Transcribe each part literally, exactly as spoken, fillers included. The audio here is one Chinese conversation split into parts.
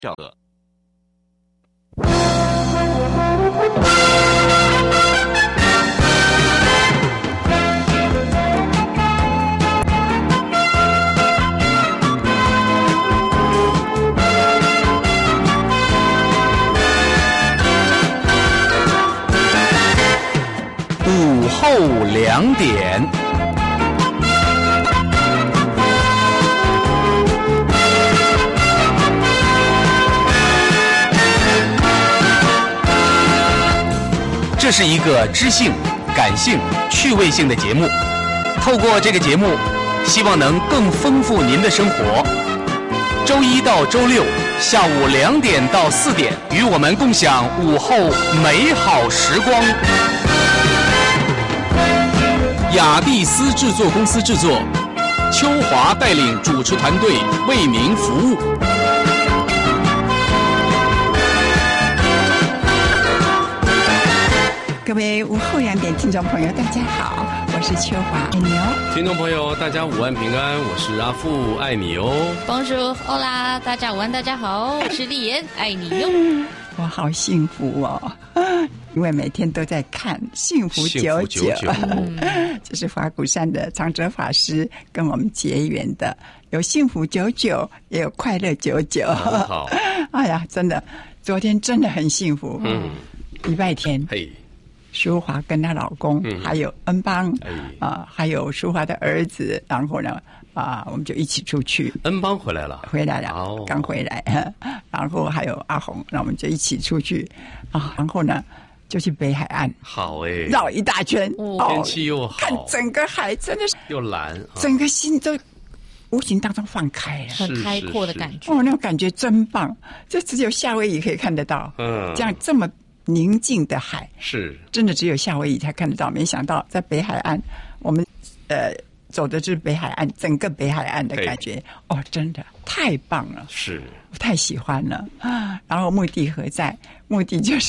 这个。 午后两点，这是一个知性、感性、趣味性的节目。透过这个节目，希望能更丰富您的生活。周一到周六下午两点到四点，与我们共享午后美好时光。雅蒂斯制作公司制作，秋华带领主持团队为您服务。 各位午后两点听众朋友，大家好，我是秋华，爱你哦。 听众朋友，大家午安平安，我是阿富，爱你哦。 Bonjour， Hola， 大家午安，大家好，我是丽妍，爱你哟。 我好幸福哦，因为每天都在看幸福九九，这是法鼓山的长者法师跟我们结缘的，有幸福九九，也有快乐九九。 好， 哎呀，真的，昨天真的很幸福。嗯，礼拜天，嘿，淑华跟她老公，嗯、还有恩邦，啊、哎呃，还有淑华的儿子，然后呢。啊，我们就一起出去。 恩邦回来了， 回来了，哦、刚回来。然后还有阿红，那我们就一起出去啊。然后呢，就去北海岸， 好哎， 绕一大圈， 哦、天气又好， 看整个海真的是又蓝， 整个心都无形当中放开了， 很开阔的感觉。 哦，那种感觉真棒，这只有夏威夷可以看得到。嗯，这样这么宁静的海， 是真的只有夏威夷才看得到。没想到在北海岸，我们呃。走的就是北海岸，整个北海岸的感觉哦，真的太棒了， 是我太喜欢了啊！然后目的何在？目的就是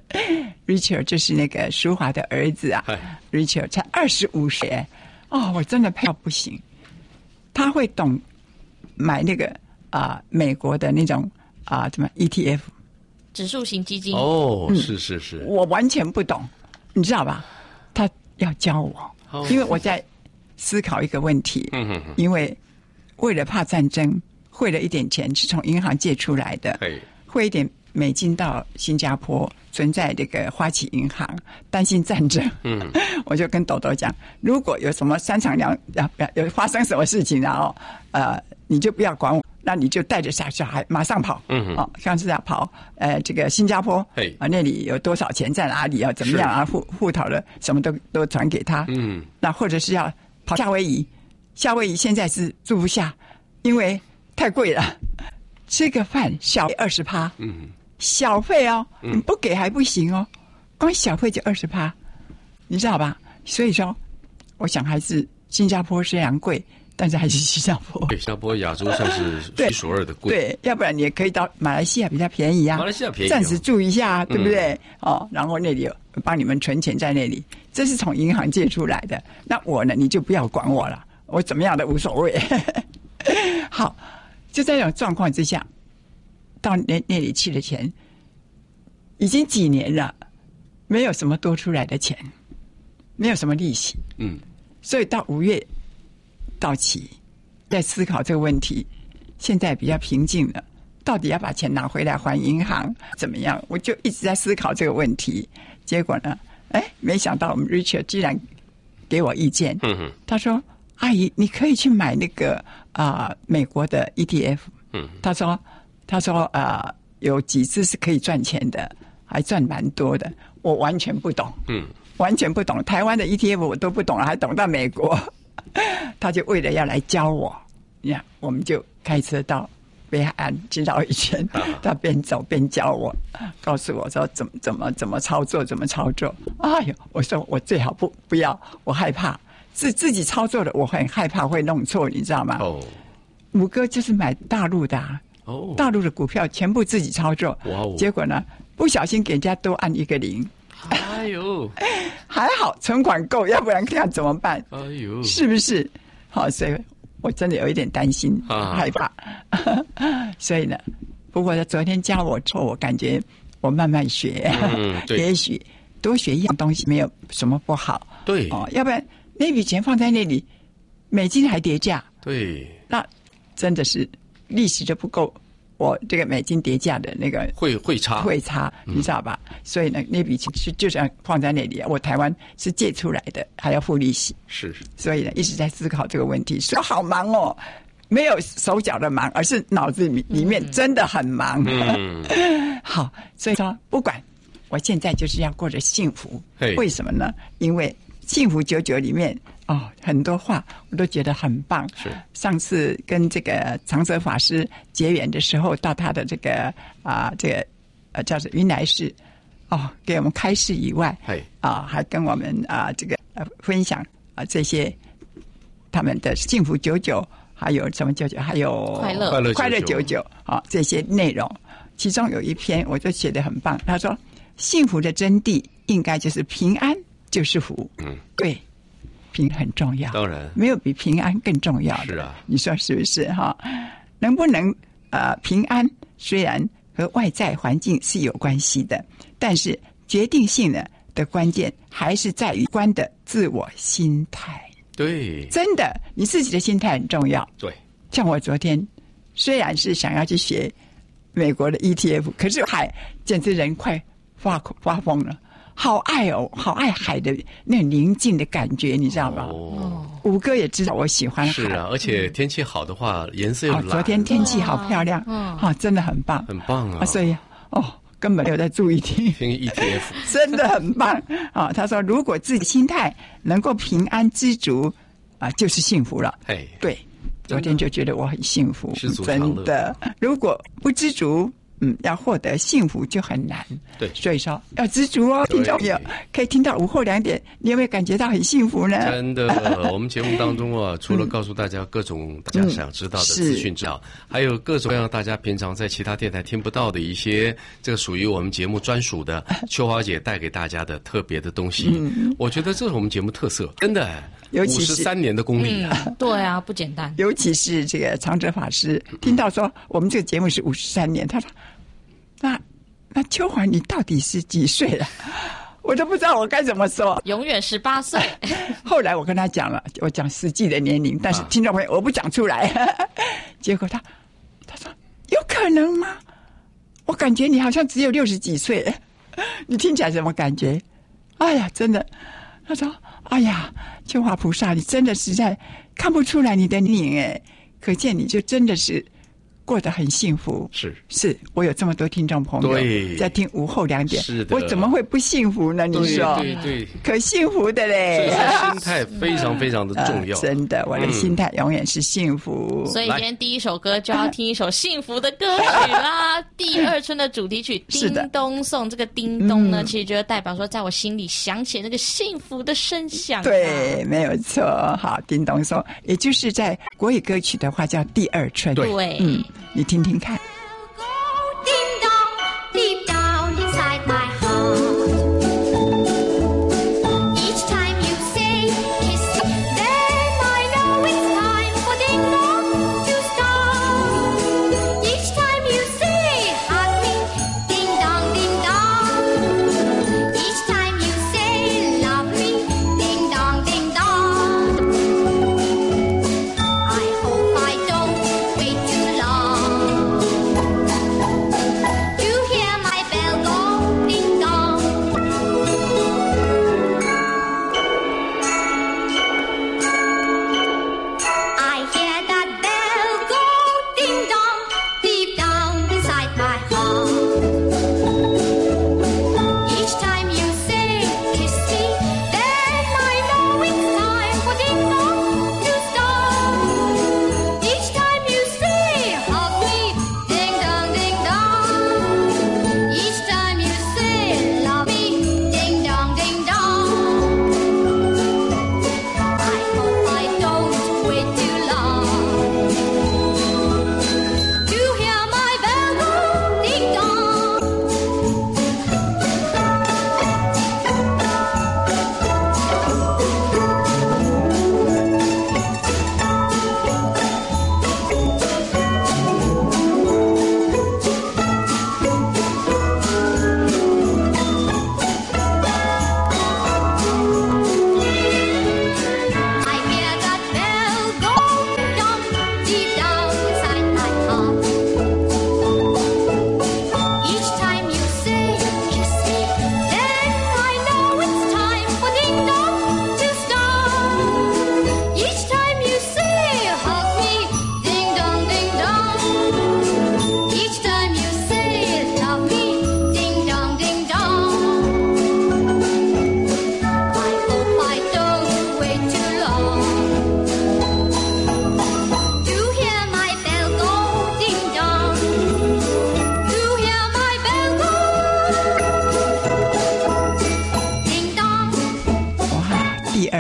Richard， 就是那个淑华的儿子啊 ，Richard 才二十五岁哦，我真的佩服不行，他会懂买那个啊、呃、美国的那种啊、呃、怎么 E T F 指数型基金哦，嗯、是是是， 我完全不懂，你知道吧？他要教我，哦、因为我在。思考一个问题，嗯哼哼，因为为了怕战争，汇了一点钱是从银行借出来的，汇一点美金到新加坡，存在这个花旗银行，担心战争，嗯，我就跟豆豆讲，如果有什么三长两啊有发生什么事情，然后呃你就不要管我，那你就带着小小孩马上跑，嗯，哦，像是要跑呃这个新加坡，嘿啊那里有多少钱在哪里啊怎么样啊户户头的什么都都传给他，嗯，那或者是要。跑夏威夷，夏威夷现在是住不下，因为太贵了。吃个饭小费二十趴，嗯，小费哦，嗯、你不给还不行哦，光小费就二十趴，你知道吧？所以说，我想还是新加坡虽然贵，但是还是新加坡。 对，新加坡亚洲算是数一数二的贵。 对，要不然你也可以到马来西亚比较便宜啊， 马来西亚便宜、哦， 暂时住一下，对不对？嗯、哦，然后那里有帮你们存钱在那里。这是从银行借出来的，那我呢，你就不要管我了，我怎么样的无所谓。好，就在这种状况之下，到那那里去的钱，已经几年了，没有什么多出来的钱，没有什么利息，嗯，所以到五月到期，在思考这个问题，现在比较平静了，到底要把钱拿回来还银行怎么样？我就一直在思考这个问题，结果呢？哎，没想到我们 Richard 居然给我意见。嗯哼，他说：“阿姨，你可以去买那个啊、呃、美国的 E T F。”嗯，他说：“他说啊、呃、有几只是可以赚钱的，还赚蛮多的。”我完全不懂，嗯，完全不懂。台湾的 E T F 我都不懂了，还懂到美国。他就为了要来教我，你看，我们就开车到。北海岸去绕一圈，他边走边教我，告诉我说怎么怎么怎么操作，怎么操作。哎呦，我说我最好不不要，我害怕自自己操作的，我很害怕会弄错，你知道吗？哦，五哥就是买大陆的、啊，哦，大陆的股票全部自己操作，哇哦，结果呢不小心给人家多按一个零，哎呦，还好存款够，要不然看怎么办？哎呦，是不是？好，所以。我真的有一点担心、啊、害怕，所以呢，不不过他昨天教我之后，我感觉我慢慢学， 嗯，对， 也许多学一样东西没有什么不好。 对， 哦，要不然那笔钱放在那里，美金还跌价， 对， 那真的是利息就不够。我这个美金跌价的那个会会差会差，你知道吧？嗯、所以呢，那笔钱是就这样放在那里。我台湾是借出来的，还要付利息， 是。 所以呢，一直在思考这个问题。说好忙哦，没有手脚的忙，而是脑子里里面真的很忙。嗯、好，所以说不管，我现在就是要过着幸福。为什么呢？因为幸福久久里面。哦，很多话我都觉得很棒。 是上次跟这个长泽法师结缘的时候，到他的这个啊、呃，这个呃叫做云来寺，哦，给我们开示以外，啊、呃，还跟我们啊、呃、这个呃分享啊、呃、这些他们的幸福久久，还有什么久久，还有快乐快乐快乐久久啊、哦、这些内容，其中有一篇我就写得很棒，他说幸福的真谛应该就是平安就是福。嗯，对。平安很重要， 当然没有比平安更重要的。 是啊， 你说是不是哈？能不能呃平安，虽然和外在环境是有关系的，但是决定性的的关键还是在于关的自我心态。 对， 真的，你自己的心态很重要。 对， 像我昨天虽然是想要去学美国的 E T F， 可是海简直人快发发疯了。好爱哦，好爱海的那宁静的感觉，你知道吗？哦，五哥也知道我喜欢海。 是啊，而且天气好的话，颜色又蓝。 哦，昨天天气好漂亮，嗯，啊，真的很棒， 很棒啊！ 啊所以哦，根本没有在注意听听 E T F， 真的很棒啊！他说，如果自己心态能够平安知足啊，就是幸福了。 哎， 对，昨天就觉得我很幸福， 知足常乐。 真的，如果不知足。嗯，要获得幸福就很难。 对， 所以说要知足哦，听众朋友可以听到午后两点，你有没有感觉到很幸福呢？ 真的，我们节目当中啊，除了告诉大家各种大家想知道的资讯之外，嗯、还有各种各样大家平常在其他电台听不到的一些，这个属于我们节目专属的秋华姐带给大家的特别的东西。嗯、我觉得这是我们节目特色，真的。 尤其是五十三年的功力啊、 嗯！对啊，不简单。 尤其是这个长者法师听到说我们这个节目是五十三年，他说：“那那秋华你到底是几岁了？”我都不知道我该怎么说。 永远十八岁。 后来我跟他讲了，我讲实际的年龄，但是听众朋友我不讲出来。结果他他说：“有可能吗？我感觉你好像只有六十几岁，你听起来什么感觉？”哎呀，真的，他说。哎呀，秋华菩萨，你真的实在看不出来你的年龄哎，可见你就真的是过得很幸福。 是是，我有这么多听众朋友在听午后两点， 是的， 我怎么会不幸福呢？你说， 对对对， 可幸福的嘞。 心态非常非常的重要、 呃，真的，我的心态永远是幸福。 嗯、所以今天第一首歌就要听一首幸福的歌曲啦，《第二春》的主题曲《叮咚颂》。这个叮咚呢，嗯、其实就代表说，在我心里响起那个幸福的声响、啊。 对，没有错。好，叮咚颂，也就是在国语歌曲的话叫《第二春》。 对， 嗯。你听听看。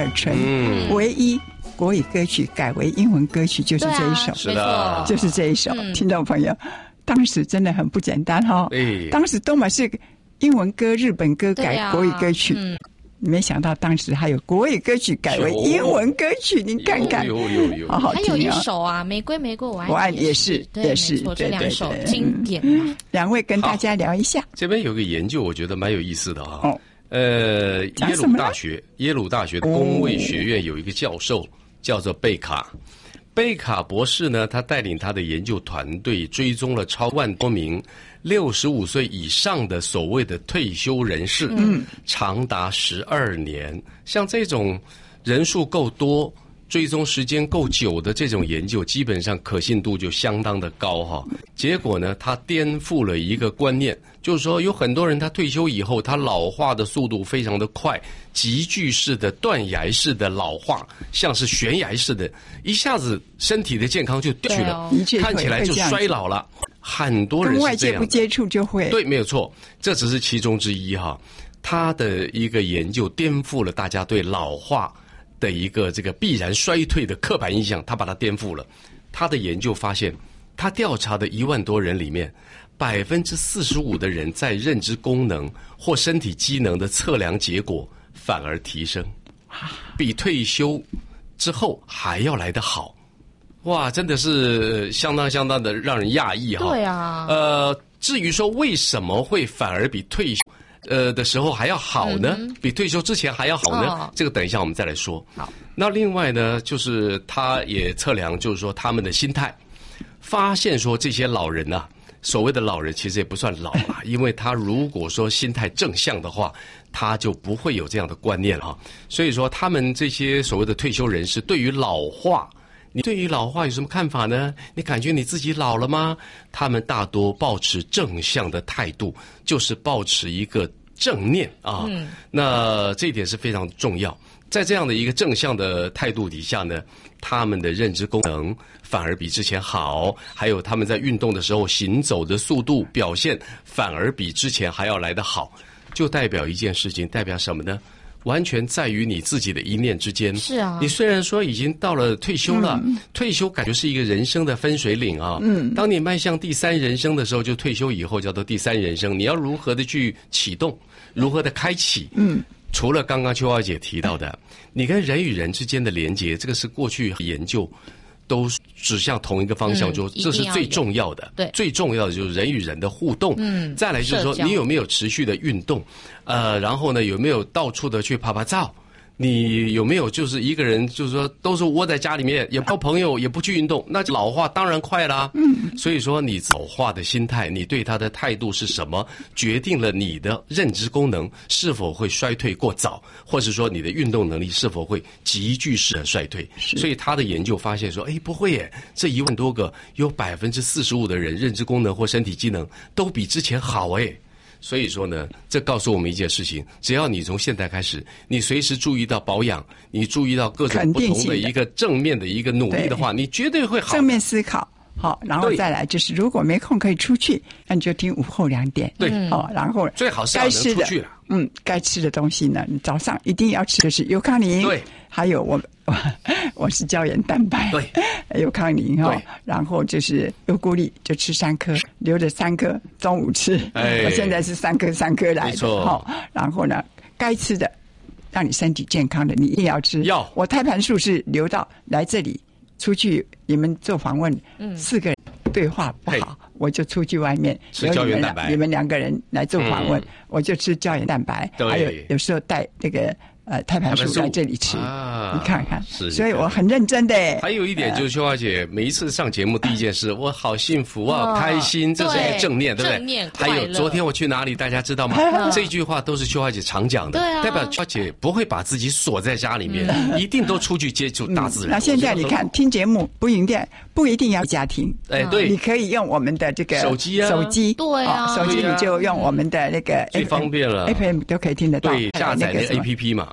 春》， 嗯， 唯一国语歌曲改为英文歌曲就是这一首， 啊、 是的， 就是这一首。 嗯、 听众朋友，当时真的很不简单哈、哦。 哎， 当时都嘛是英文歌、日本歌改国语歌曲。没想到当时还有国语歌曲改为英文歌曲，您看看， 有有有有， 好好听啊！ 还有一首啊，《玫瑰玫瑰我爱你》， 我爱你也是，也是， 这两首经典嘛。 两位跟大家聊一下， 这边有个研究，我觉得蛮有意思的哈。 哦， 呃，耶鲁大学，耶鲁大学的工卫学院有一个教授叫做贝卡。贝卡博士呢，他带领他的研究团队追踪了超万多名六十五岁以上的所谓的退休人士，嗯，长达十二年。像这种人数够多、追踪时间够久的这种研究，基本上可信度就相当的高哈。结果呢，他颠覆了一个观念，就是说有很多人他退休以后，他老化的速度非常的快，急剧式的、断崖式的老化，像是悬崖式的，一下子身体的健康就掉去了，看起来就衰老了。很多人是这样的， 跟外界不接触就会。 对，没有错，这只是其中之一哈。他的一个研究颠覆了大家对老化的一个这个必然衰退的刻板印象，他把它颠覆了。他的研究发现，他调查的一万多人里面，百分之四十五的人在认知功能或身体机能的测量结果反而提升，比退休之后还要来得好。哇，真的是相当相当的让人讶异哈。 对啊。 呃，至于说为什么会反而比退休呃的时候还要好呢？嗯、比退休之前还要好呢？哦、这个等一下我们再来说。 好。 那另外呢，就是他也测量，就是说他们的心态，发现说这些老人啊，所谓的老人其实也不算老啊，因为他如果说心态正向的话，他就不会有这样的观念哈。所以说，他们这些所谓的退休人士，对于老化。你对于老化有什么看法呢？你感觉你自己老了吗？他们大多抱持正向的态度，就是抱持一个正念啊。嗯、那这一点是非常重要。在这样的一个正向的态度底下呢，他们的认知功能反而比之前好，还有他们在运动的时候行走的速度表现反而比之前还要来得好，就代表一件事情，代表什么呢？完全在于你自己的一念之间。 是啊， 你虽然说已经到了退休了，嗯、退休感觉是一个人生的分水岭啊。嗯，当你迈向第三人生的时候，就退休以后叫做第三人生。你要如何的去启动，如何的开启？嗯，除了刚刚秋华姐提到的，你跟人与人之间的连结，这个是过去研究都指向同一个方向，就、嗯、这是最重要的。 对， 最重要的就是人与人的互动。嗯，再来就是说你有没有持续的运动，呃，然后呢有没有到处的去拍拍照。你有没有就是一个人，就是说都是窝在家里面，也不交朋友，也不去运动，那老化当然快啦。嗯，所以说你老化的心态，你对他的态度是什么，决定了你的认知功能是否会衰退过早，或是说你的运动能力是否会急剧式的衰退。所以他的研究发现说，哎，不会耶，这一万多个有百分之四十五的人认知功能或身体机能都比之前好哎。所以说呢，这告诉我们一件事情，只要你从现在开始，你随时注意到保养，你注意到各种不同的一个正面的一个努力的话，你绝对会好。 正面思考，好，然后再来就是如果没空可以出去，那你就听午后两点。 对， 好，然后最好是要能出去了。 嗯，该吃的东西呢，你早上一定要吃的是优康宁。 对， 还有我我我是胶原蛋白。 对， 优康宁哈，然后就是优固力，就吃三颗，留着三颗中午吃。哎，我现在是三颗三颗来的。好，然后呢，该吃的让你身体健康的，你一定要吃。 要我胎盘素是留到来这里出去，你们做访问，嗯，四个人对话不好，我就出去外面吃胶原蛋白。 你们两个人来做访问，嗯、我就吃胶原蛋白，还有有时候带那个呃胎盘素来这里吃，啊、你看看。 是， 所以我很认真的。 还有一点就是秋华姐，每一次上节目第一件事，我好幸福啊，好开心，这是一个正念，对不对？ 正念还有昨天我去哪里，大家知道吗？这句话都是秋华姐常讲的，代表秋华姐不会把自己锁在家里面，一定都出去接触大自然。 那现在你看，听节目不一定不一定要家庭， 哎，对， 你可以用我们的这个手机啊， 手机， 对啊， 手机你就用我们的那个最方便了 ，F M 都可以听得到， 对，下载那个 A P P 嘛。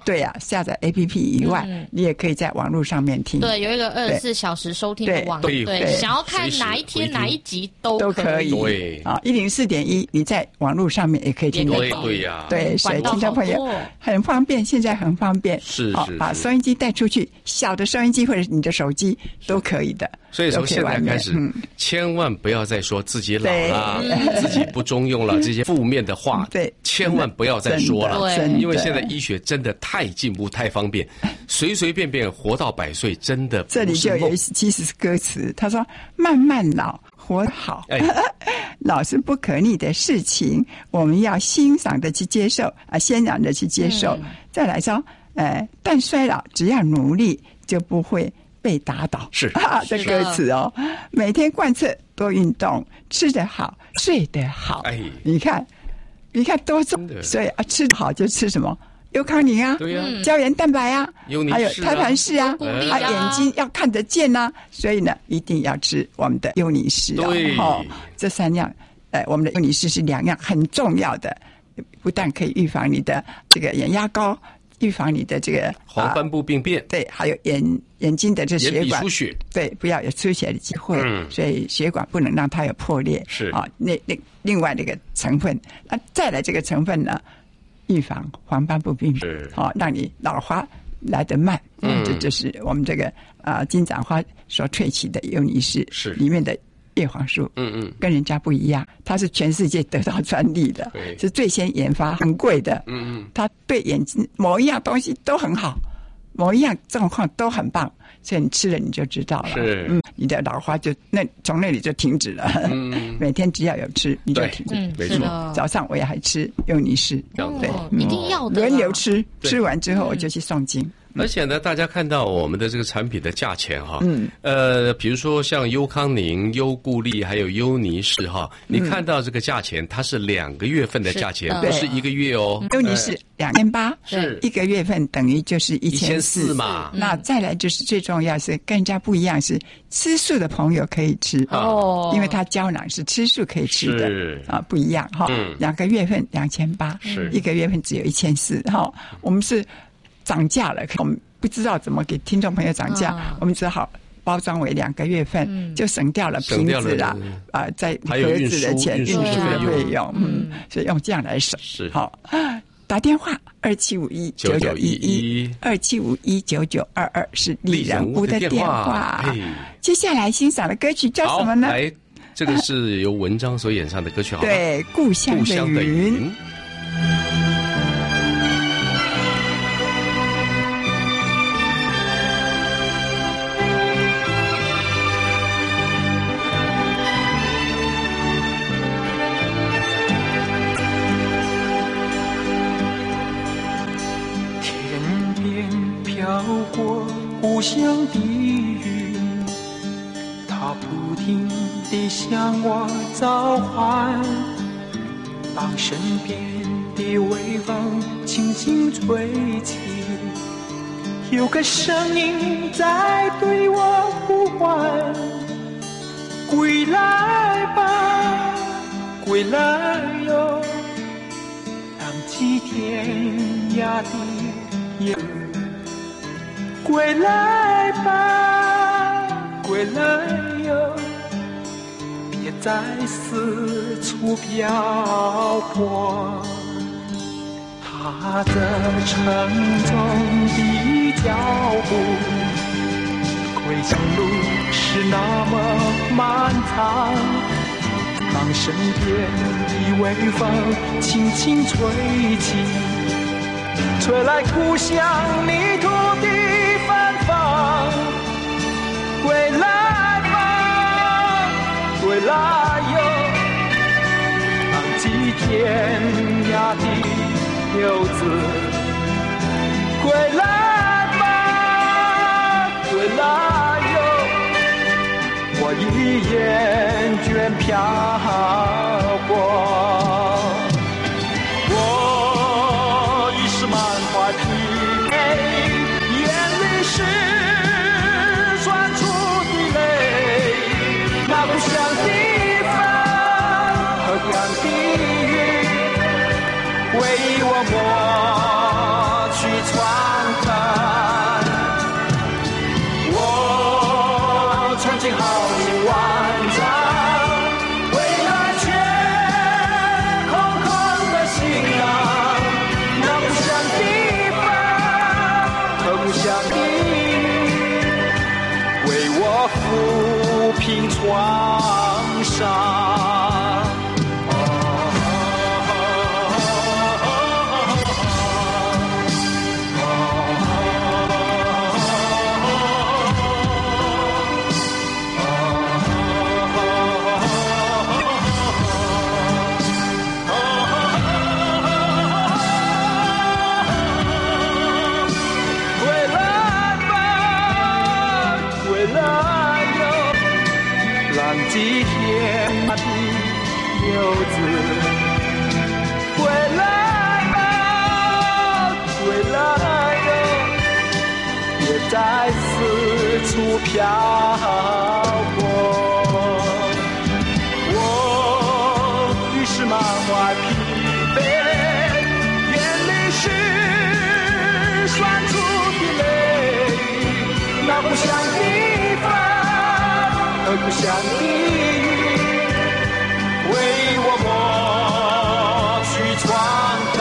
对啊，下载 A P P 以外，嗯、你也可以在网络上面听。 对，有一个二十四小时收听的网络，对，对想要看哪一天哪一集都都可以。 对啊，一零四点一，你在网络上面也可以听得到。 对呀， 对，所以听众朋友很方便，现在很方便。 是是， 把收音机带出去，小的收音机或者你的手机都可以的。 所以从现在开始，嗯、千万不要再说自己老了、自己不中用了这些负面的话， 对， 千万不要再说了。 对， 因为现在医学真的太进步、太方便，随随便便活到百岁，真的不是梦。 这里就有其实是歌词，他说：“慢慢老，活好。哎”老是不可逆的事情，我们要欣赏的去接受啊，欣然的去接受。嗯、再来说，呃，但衰老只要努力，就不会被打倒。 是啊，这歌词哦，每天贯彻多运动，吃得好，睡得好。哎，你看，你看多重，所以啊，吃得好就吃什么？优康宁啊， 对呀、 啊，胶原蛋白啊，还有胎盘式啊， 啊， 眼睛要看得见呐、啊，所以呢，一定要吃我们的优宁氏哦。哦，这三样，呃，我们的优宁氏是两样很重要的，不但可以预防你的这个眼压高，预防你的这个黄斑部病变， 啊、对，还有眼眼睛的这血管出血， 对，不要有出血的机会，嗯、所以血管不能让它有破裂。 是啊，那那另外那个成分，那再来这个成分呢？预防黄斑部病变，好、哦，让你老花来得慢。嗯，这就是我们这个啊、呃、金盏花所萃取的优尼氏是里面的叶黄素。嗯嗯，跟人家不一样，它是全世界得到专利的，是最先研发，很贵的。嗯嗯，它对眼睛某一样东西都很好，某一样状况都很棒。所以你吃了你就知道了， 是， 嗯，你的老花就那从那里就停止了。嗯，每天只要有吃，你就停止。 嗯， 没错。 早上我也还吃优尼氏， 对，一定要的， 轮流吃，吃完之后我就去诵经。 而且呢，大家看到我们的这个产品的价钱哈，嗯，呃，比如说像优康宁、优固力还有优尼氏哈，你看到这个价钱，它是两个月份的价钱，不是一个月哦。 优尼氏两千八， 是一个月份等于就是一千四嘛。 那再来就是最重要是跟人家不一样，是吃素的朋友可以吃哦，因为它胶囊是吃素可以吃的啊，不一样哈。两个月份两千八， 是一个月份只有一千四哈。我们是。涨价了，我们不知道怎么给听众朋友涨价，啊、我们只好包装为两个月份，嗯、就省掉了瓶子啦，啊、呃，在盒子的钱、运输的费用，嗯，所以用这样来省。 是好，打电话二七五一九九一一，二七五一九九二二是丽人屋的电话。接下来欣赏的歌曲叫什么呢？ 来，这个是由文章所演唱的歌曲，好吗？ 对，故乡的云。 故乡的云，它不停地向我召唤，当身边的微风轻轻吹起，有个声音在对我呼唤，归来吧，归来哟，浪迹天涯的夜。归来吧，归来哟，别再四处漂泊。踏着沉重的脚步，归程路是那么漫长。当身边的微风轻轻吹起，吹来故乡泥土的归来吧，归来哟，浪迹天涯的游子。归来吧，归来哟，我已厌倦漂泊。我已是满怀疲惫，眼泪是故乡的风和干的雨，为我抹去传漂泊。我于是满怀疲惫，眼泪是酸楚的泪，那不像地方和不像地狱，为我抹去创伤。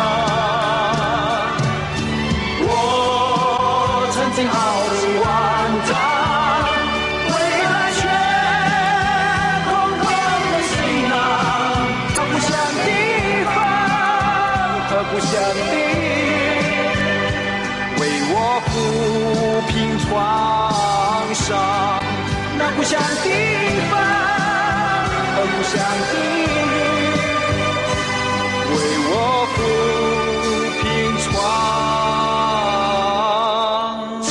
我曾经豪情万丈，未来却空空的行囊，它不像地方和不像地狱，为我抚平创伤，那不像地方和不像地狱，为我抚平创伤。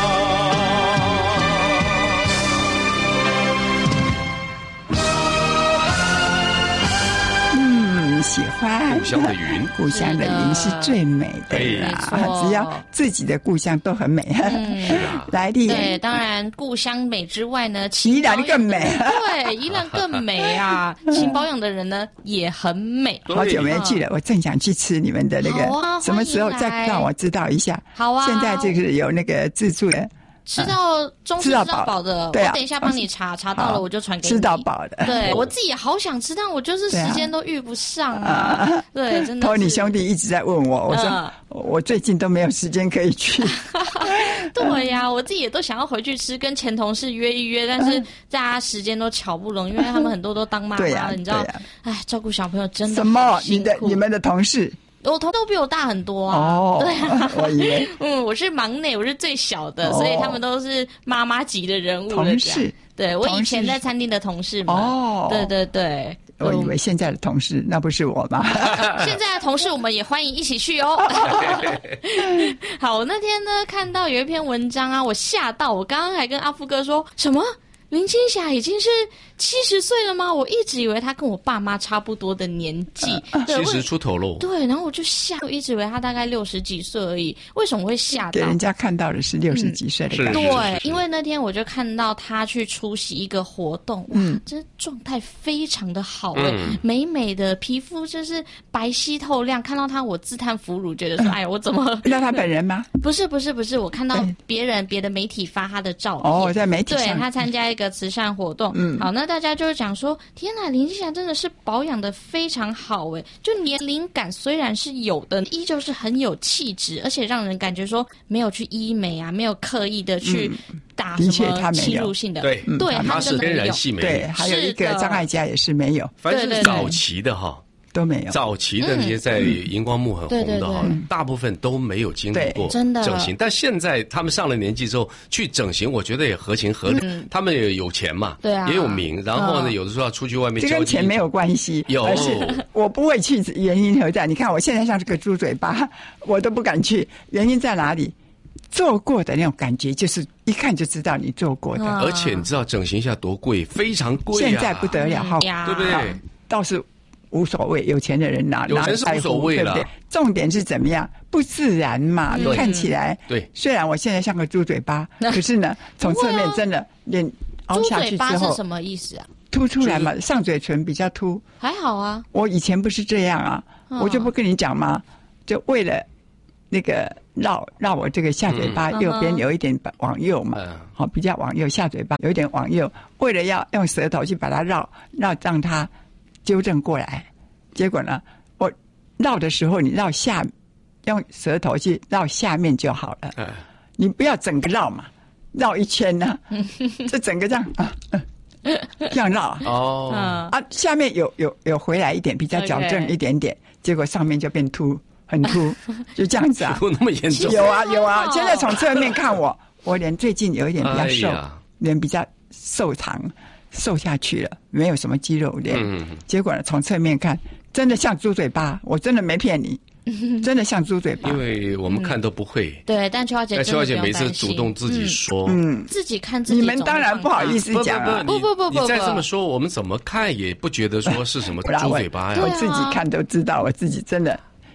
嗯，喜欢故乡的云， 故乡的云是最美的啦， 没错只要自己的故乡都很美。 嗯来丽， 对，当然故乡美之外呢， 宜兰更美。 对，宜兰更美啊！勤保养的人呢也很美。 好久没去了，我正想去吃你们的那个， 好啊什么时候再欢迎来让我知道一下？ 好啊现在这个有那个自助的， 吃到中式吃吃到到饱的， 对啊我等一下帮你查，查到了我就传给你。 吃到饱的。 对我自己也好想吃，但我就是时间都遇不上啊。 啊对，真的是。 托尼兄弟一直在问我，我说、 嗯我最近都没有时间可以去。 对呀、我自己也都想要回去吃，跟前同事约一约，但是大家时间都巧不拢，因为他们很多都当妈妈了， 对呀你知道对呀， 哎，照顾小朋友真的什么好？辛你的苦你们的同事？ 我头都比我大很多啊。 哦， 对啊。 我以为嗯，我是忙内，我是最小的， 哦所以他们都是妈妈级的人物了。 同事这样，对我以同事前在餐厅的同事们。 哦对对对。 我以为现在的同事那不是我吗？ 现在的同事我们也欢迎一起去哦。好，我那天呢看到有一篇文章啊，我吓到，我刚刚还跟阿富哥说什么林青霞已经是七十岁了吗？我一直以为她跟我爸妈差不多的年纪，对， 七十出头喽。 对，然后我就吓，我一直以为她大概六十几岁而已，为什么会吓到？ 给人家看到的是六十几岁的是感觉。 对，因为那天我就看到他去出席一个活动，哇， 嗯这状态非常的好哎、 嗯美美的皮肤就是白皙透亮。看到他，我自叹弗如，觉得说，哎呀，我怎么那他本人吗？ 不是不是不是，我看到对别人别的媒体发他的照片， 哦，在媒体对上， 他参加一个慈善活动， 嗯好，那大家就是讲说，天哪，林青霞真的是保养的非常好诶，就年龄感虽然是有的，依旧是很有气质，而且让人感觉说没有去医美啊，没有刻意的去打的什么确他没有侵入性的， 对对， 她他真的是天然有。 细美对， 女， 还有一是的个张艾嘉也是没有， 凡对对对是早期的哈。 都没有。 早期的那些在荧光幕很红对对的哈对， 大部分都没有经历过对真的整形，但现在他们上了年纪之后去整形，我觉得也合情合理。他们也有钱嘛， 对啊也有名，然后呢， 嗯有的时候要出去外面这交际跟钱没有关系， 有而是我不会去，原因何在？你看我现在像这个猪嘴巴，我都不敢去，原因在哪里？做过的那种感觉，就是一看就知道你做过的， 嗯而且你知道整形一下多贵，非常贵啊！ 现在不得了，好， 呀对不对？ 倒是无所谓，有钱的人拿拿有钱是无所谓啦对不对？重点是怎么样？不自然嘛， 对你看起来对虽然我现在像个猪嘴巴，可是呢，从侧面真的脸凹猪下去之后嘴巴是什么意思啊？ 凸出来嘛，上嘴唇比较凸。 还好啊， 我以前不是这样啊， 嗯我就不跟你讲嘛，就为了那个绕绕我这个下嘴巴嗯右边有一点往右嘛嗯， 好比较往右，下嘴巴有一点往右，为了要用舌头去把它绕绕，让它纠正过来。结果呢，我绕的时候你绕下，用舌头去绕下面就好了， 哎， 你不要整个绕嘛，绕一圈呢、就整个这样啊，嗯这样绕啊。 哦， 嗯， 啊，下面有有有回来一点，比较矫正 OK 一点点结果上面就变凸，很凸，就这样子啊。 不那么严重。 有啊有啊， 好现在从侧面看我，我脸最近有一点比较瘦， 哎呀脸比较瘦长，瘦下去了，没有什么肌肉脸。 嗯结果呢，从侧面看，真的像猪嘴巴，我真的没骗你，真的像猪嘴巴因。为我们看都不会。 对，但邱小姐哎， 真的邱小姐每次不用担心主动自己说， 嗯， 自己看自己， 你们当然不好意思。 思讲啊。 不不不不你再不这么说，我们怎么看也不觉得说是什么不然我猪嘴巴呀我对啊。 自己看都知道，我自己真的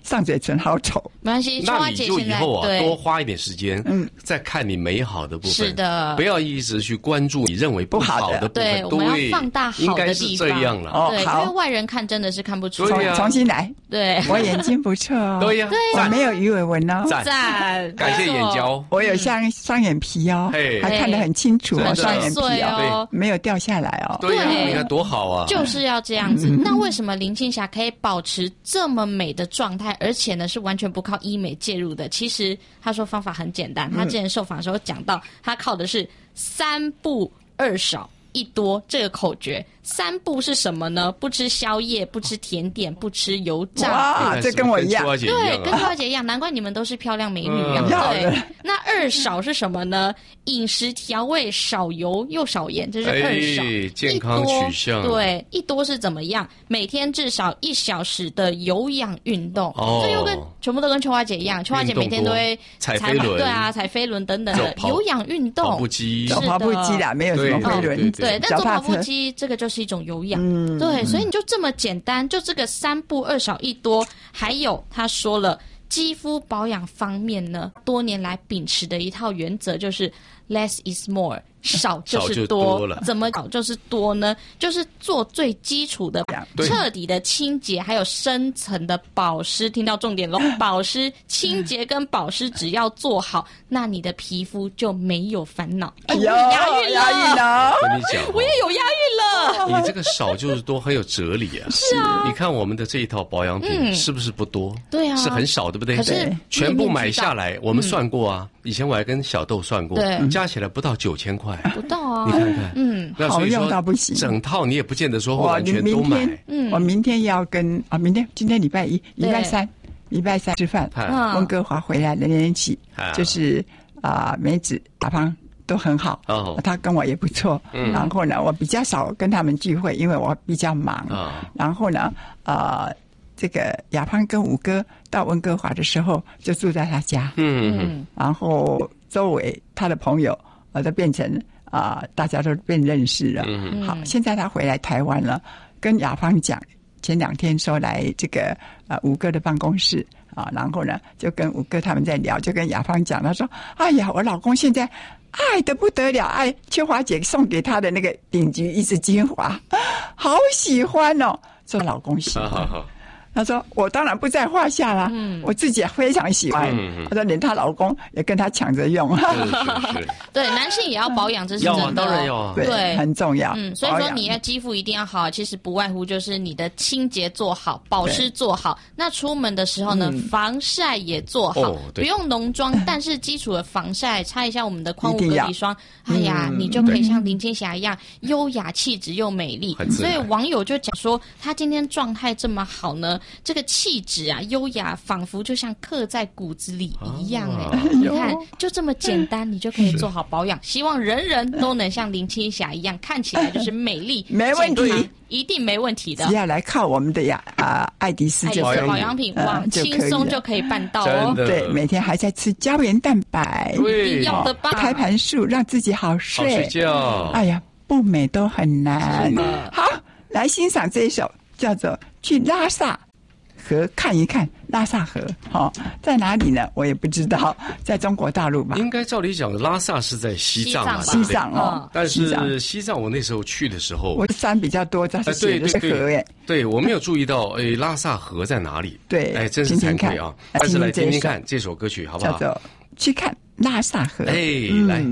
上嘴唇好丑。 没关系，秋那你花姐现在就以后啊， 对多花一点时间， 嗯， 再看你美好的部分。 是的不要一直去关注你认为不好的部分。 对，我们要放大好的地方。 应该是这样了。 哦对，因好为外人看真的是看不出来。 对啊重新来， 对， 我眼睛不错哦。 对呀， 我没有鱼尾纹哦。 赞赞， 感谢眼胶。 我有像双眼皮哦， 嘿还看得很清楚哦， 真的双眼皮对哦哦， 没有掉下来哦。 对呀， 对你看多好啊！ 就是要这样子。那为什么林青霞可以保持这么美的状态，而且呢是完全不靠医美介入的？其实她说方法很简单，她之前受访的时候讲到，她靠的是三不二少一多这个口诀。三不是什么呢？不吃宵夜，不吃甜点，不吃油炸。 哇，这跟我一样。 对，跟秋花姐一样，难怪你们都是漂亮美女啊。 嗯、 对，那二少是什么呢？饮食调味少油又少盐，这是二少。 哎、健康取向。 对，一多是怎么样？每天至少一小时的有氧运动。 哦， 这又跟全部都跟秋花姐一样，秋花姐每天都会踩飞轮， 对啊，踩飞轮等等的有氧运动。 跑步机， 走跑步机啦，没有什么飞轮。 对, 对, 对，但走跑步机这个就是一种有氧。嗯，对，所以你就这么简单，就这个三不二少一多，还有他说了，肌肤保养方面呢，多年来秉持的一套原则就是 less is more。少就是多， 多了怎么少就是多呢？就是做最基础的、彻底的清洁，还有深层的保湿。听到重点喽，保湿、清洁跟保湿只要做好，那你的皮肤就没有烦恼。 哎呦， 押韵了， 押韵了！ 我跟你讲， 我也有押韵了。 你这个少就是多，很有哲理啊。 是啊， 你看我们的这一套保养品、嗯、是不是不多？ 对啊， 是很少，对不对？ 可是全部买下来，我们算过啊。嗯、以前我还跟小豆算过， 对， 加起来不到九千块。 不到啊， 你看看， 嗯， 那所以说好用到不行， 整套你也不见得说会完全都买。 嗯，我明天要跟啊，明天今天礼拜一、礼拜三、礼拜三吃饭，温哥华回来的那天起，就是啊，梅子、阿胖都很好， 哦， 他跟我也不错。嗯，然后呢，我比较少跟他们聚会，因为我比较忙。啊，然后呢，啊，这个亚胖跟五哥到温哥华的时候，就住在他家。 嗯嗯， 然后周围他的朋友。呃，都变成啊、呃，大家都变认识了。嗯，好，现在他回来台湾了，跟雅芳讲，前两天说来这个啊、呃、五哥的办公室啊，然后呢就跟五哥他们在聊，就跟雅芳讲，他说：“哎呀，我老公现在爱得不得了，爱秋华姐送给他的那个顶级一支精华，好喜欢哦。”说老公喜欢。好好好，他说：“我当然不在话下啦，嗯，我自己也非常喜欢。嗯”他说：“连她老公也跟她抢着用。是是是”对，男性也要保养，这是真的、哦， 要当然要啊， 对，很重要。 嗯，所以说你要肌肤一定要好，其實不外乎就是你的清潔做好，保濕做好。那出門的時候呢，嗯、防曬也做好，哦、不用濃妝，但是基礎的防曬，擦一下我們的礦物隔離霜，哎呀，嗯、你就可以像林青霞一樣優雅氣質又美麗。所以網友就講說，他今天狀態這麼好呢。這個氣質啊，優雅，仿佛就像刻在骨子裡一樣哎、欸啊！你看，就這麼簡單，你就可以做好保養。希望人人都能像林青霞一樣，看起來就是美麗， 沒問題， 一定沒問題的。 只要來靠我們的呀啊，愛迪斯就可以保養品，哇，輕鬆就可以辦到哦。 對，每天還在吃膠原蛋白， 一定要的吧？ 開盤術讓自己好睡， 好睡覺。 哎呀，不美都很難。好，來欣賞這一首叫做《去拉薩河看一看》，拉薩河，哦，在哪裡呢？我也不知道，在中國大陸吧？ 應該照理講，拉薩是在西藏嘛， 西藏哦。 但是西藏我那時候去的時候， 我山比較多，但是寫的是河耶。 對，我沒有注意到，哎，拉薩河在哪裡？ 對， 哎，真是慚愧啊！但是來聽聽看這首歌曲，好不好？ 叫做《去看拉薩河》。 哎，來。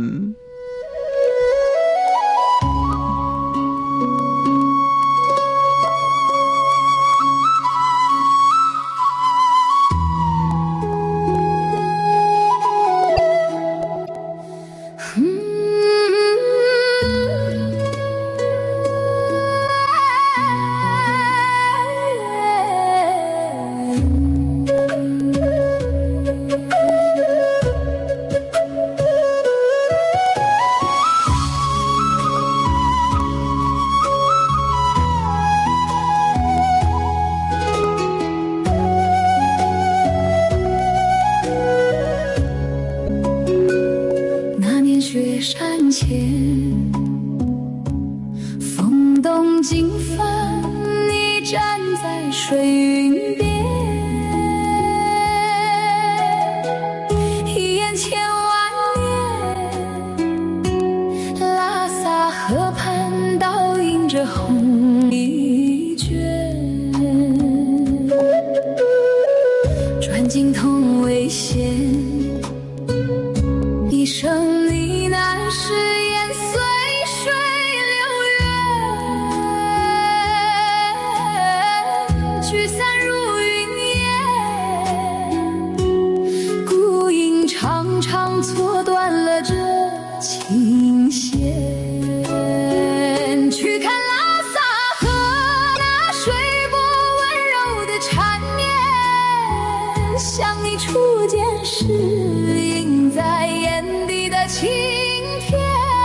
风动经幡，你站在水云边。 经痛危险，一生呢喃誓言随水流远，聚散如云烟，孤影长长错断了这琴弦。去看拉萨河，那水波温柔的缠绵，像你初见时映在眼底的晴天。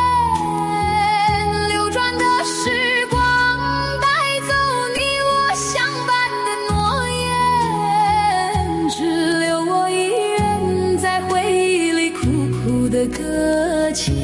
流转的时光带走你我相伴的诺言，只留我一人在回忆里苦苦的搁浅。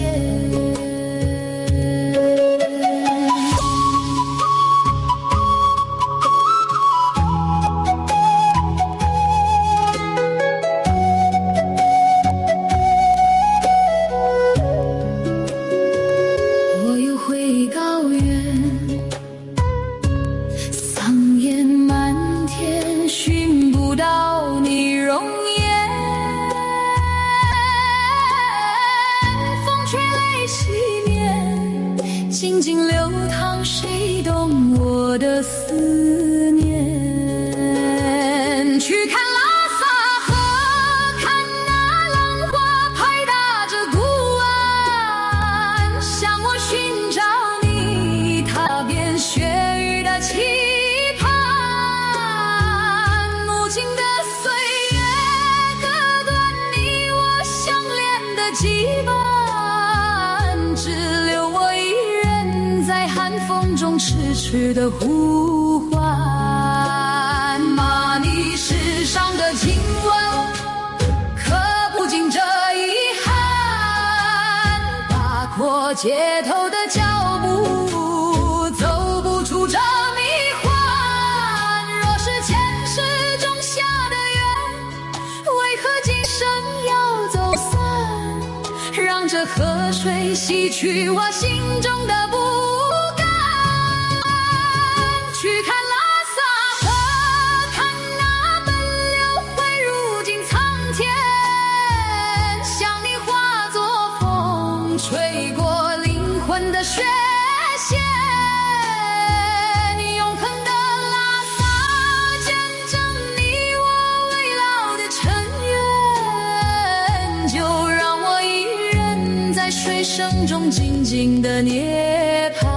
痴痴的呼唤，骂你世上的亲吻，可不禁这遗憾，打破街头的脚步，走不出这迷幻。若是前世种下的缘，为何今生要走散？让这河水洗去我心中的不甘。去看拉萨河，看那奔流汇入进苍天，像你化作风，吹过灵魂的血线。永恒的拉萨，见证你我未老的尘缘，就让我一人在水声中静静的涅槃。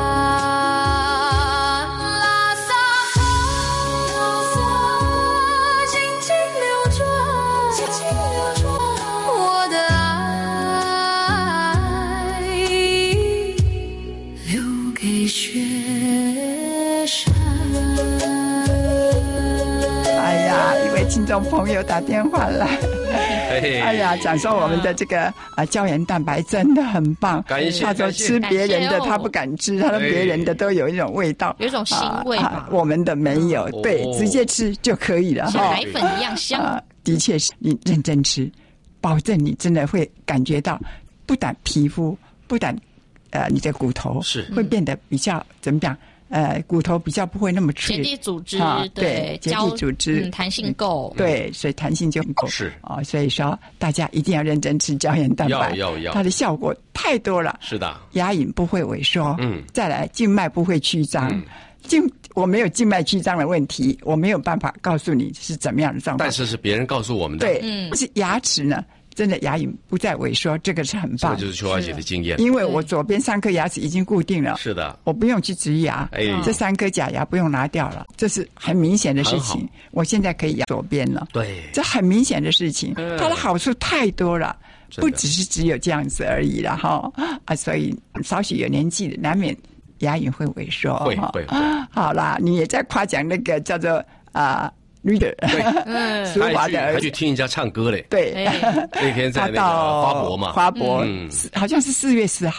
听众朋友打电话来，哎呀，讲说我们的这个啊胶原蛋白真的很棒， 感谢。 他说吃别人的他不敢吃，他说别人的都有一种味道， 有一种腥味吧、啊啊，我们的没有， 哦、 对，直接吃就可以了， 像奶粉一样香、 啊。的确是你认真吃，保证你真的会感觉到，不但皮肤，不但呃你的骨头是会变得比较、嗯、怎么讲？呃，骨头比较不会那么脆， 结缔组织、 啊、 对， 结缔组织， 嗯，弹性够， 对，所以弹性就很够， 是啊、哦，所以说大家一定要认真吃胶原蛋白， 要要要， 它的效果太多了， 是的， 牙龈不会萎缩， 嗯， 再来静脉不会曲张， 嗯、 静我没有静脉曲张的问题，我没有办法告诉你是怎么样的状况， 但是是别人告诉我们的， 对， 嗯， 是牙齿呢。真的牙龈不再萎缩，这个是很棒。 这个就是邱小姐的经验。 因为我左边三颗牙齿已经固定了， 是的， 我不用去植牙， 哎， 这三颗假牙不用拿掉了，这是很明显的事情。我现在可以咬左边了， 对， 这很明显的事情， 嗯、 它的好处太多了，不只是只有这样子而已了哈啊！所以稍许有年纪的，难免牙龈会萎缩， 会会会。 好啦，你也在夸奖那个叫做啊。Reader， 嗯， 苏华的儿子还去听人家唱歌嘞。 对， 那天在那个花博嘛， 花博、 嗯、 好像是四月四号，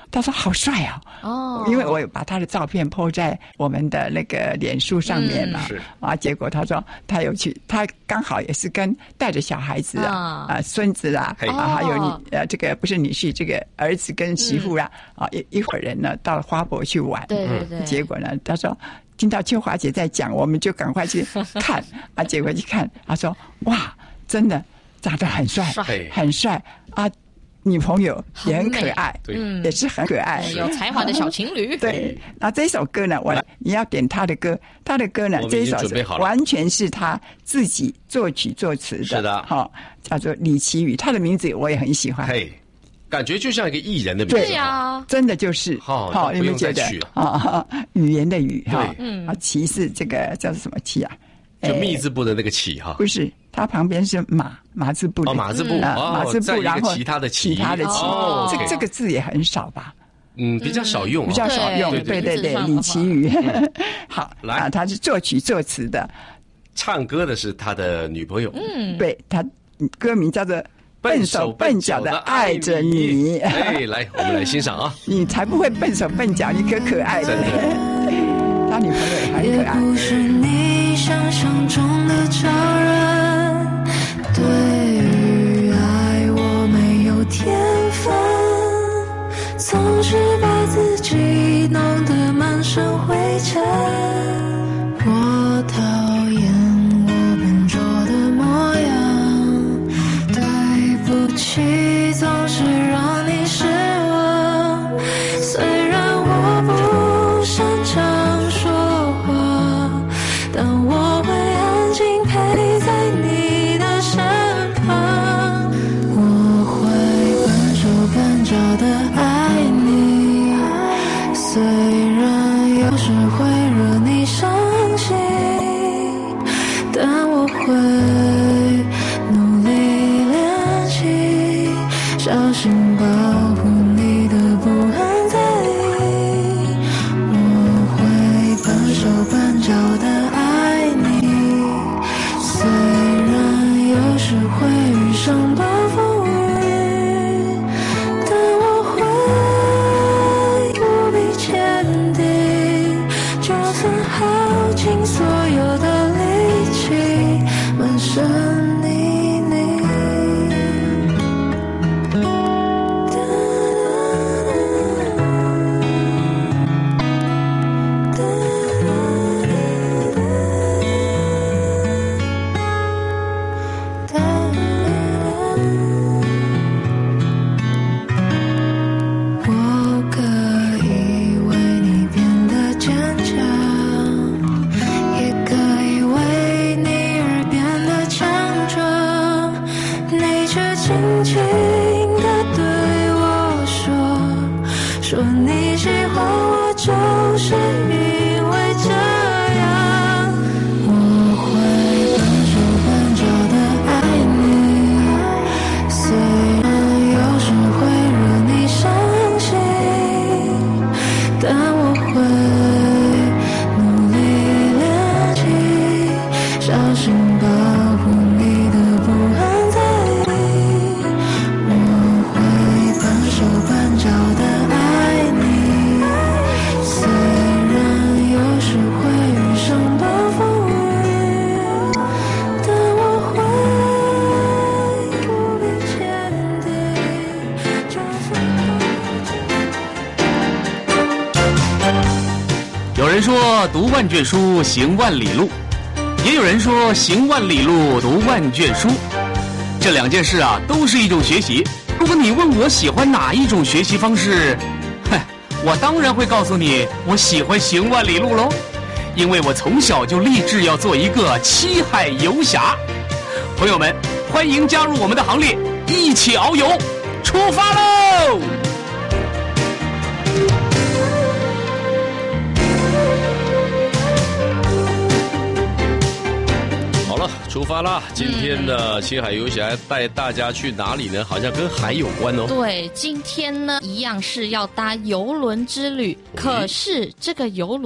他说好帅啊！ 哦， 因为我有把他的照片 po 在我们的那个脸书上面嘛， 嗯、是啊，结果他说他有去，他刚好也是跟带着小孩子啊、啊孙子啦，啊，还有你呃这个不是女婿，这个儿子跟媳妇啦，嗯、啊一一伙人呢到了花博去玩， 对对对， 结果呢他说听到秋华姐在讲，我们就赶快去看啊，结果一看，他说哇，真的长得很帅，很帅啊。女朋友也很可爱， 嗯， 也是很可爱， 有才华的小情侣。 对，那这首歌呢，我你要点他的歌，他的歌呢，这一首是完全是他自己作曲作词的， 是的， 好、哦，叫做李奇宇，他的名字我也很喜欢， 嘿，感觉就像一个艺人的名字， 对呀， 真的就是， 好、 哦，你们觉得啊？语言的语哈， 嗯， 啊，奇是这个叫什么奇啊？ 就密字部的那个奇哈， 不是，它旁边是马马字部的， 哦，马字部啊，马字部，然后其他的奇， 其他的奇， 哦， 这这个字也很少吧？ 嗯，比较少用， 比较少用，对对对，李奇宇，好，来，他是作曲作词的， 唱歌的是他的女朋友， 嗯， 对，他歌名叫做《笨手笨脚的爱着你》， 哎，来，我们来欣赏啊， 你才不会笨手笨脚，你可可爱的，他女朋友也很可爱， 也不是你想象中的超人，对于爱我没有天分，总是把自己弄得满身灰尘。我讨厌我笨拙的模样，对不起，总是让你失望。虽然我不擅长说话，但我会安静陪在你的身旁。我会笨手笨脚的爱你，虽然有时会惹你伤心，但我会努力练习，小心保护你的不安在意。我会笨手笨脚的爱你，虽然有时会遇上暴风雨，但我会无比坚定，就算耗尽所有的力气，满身泥泞。我可以为你变得坚强，也可以为你而变得强壮，你却轻轻地对我说，说你喜欢我就是因为这样。我会笨手笨脚的爱你，虽然有时会惹你伤心，但我会努力练习，小心保护你的不安在意。我会笨手笨脚的爱你，虽然有时会遇上暴风雨，但我会无比坚定，就算有人说读万卷书行万里路，也有人说行万里路读万卷书。这两件事啊，都是一种学习。如果你问我喜欢哪一种学习方式，哼，我当然会告诉你，我喜欢行万里路喽。因为我从小就立志要做一个七海游侠。朋友们，欢迎加入我们的行列，一起遨游，出发喽！ 好了，出发啦！今天的七海游侠带大家去哪里呢？好像跟海有关哦。 对，今天呢一样是要搭邮轮之旅，可是这个邮轮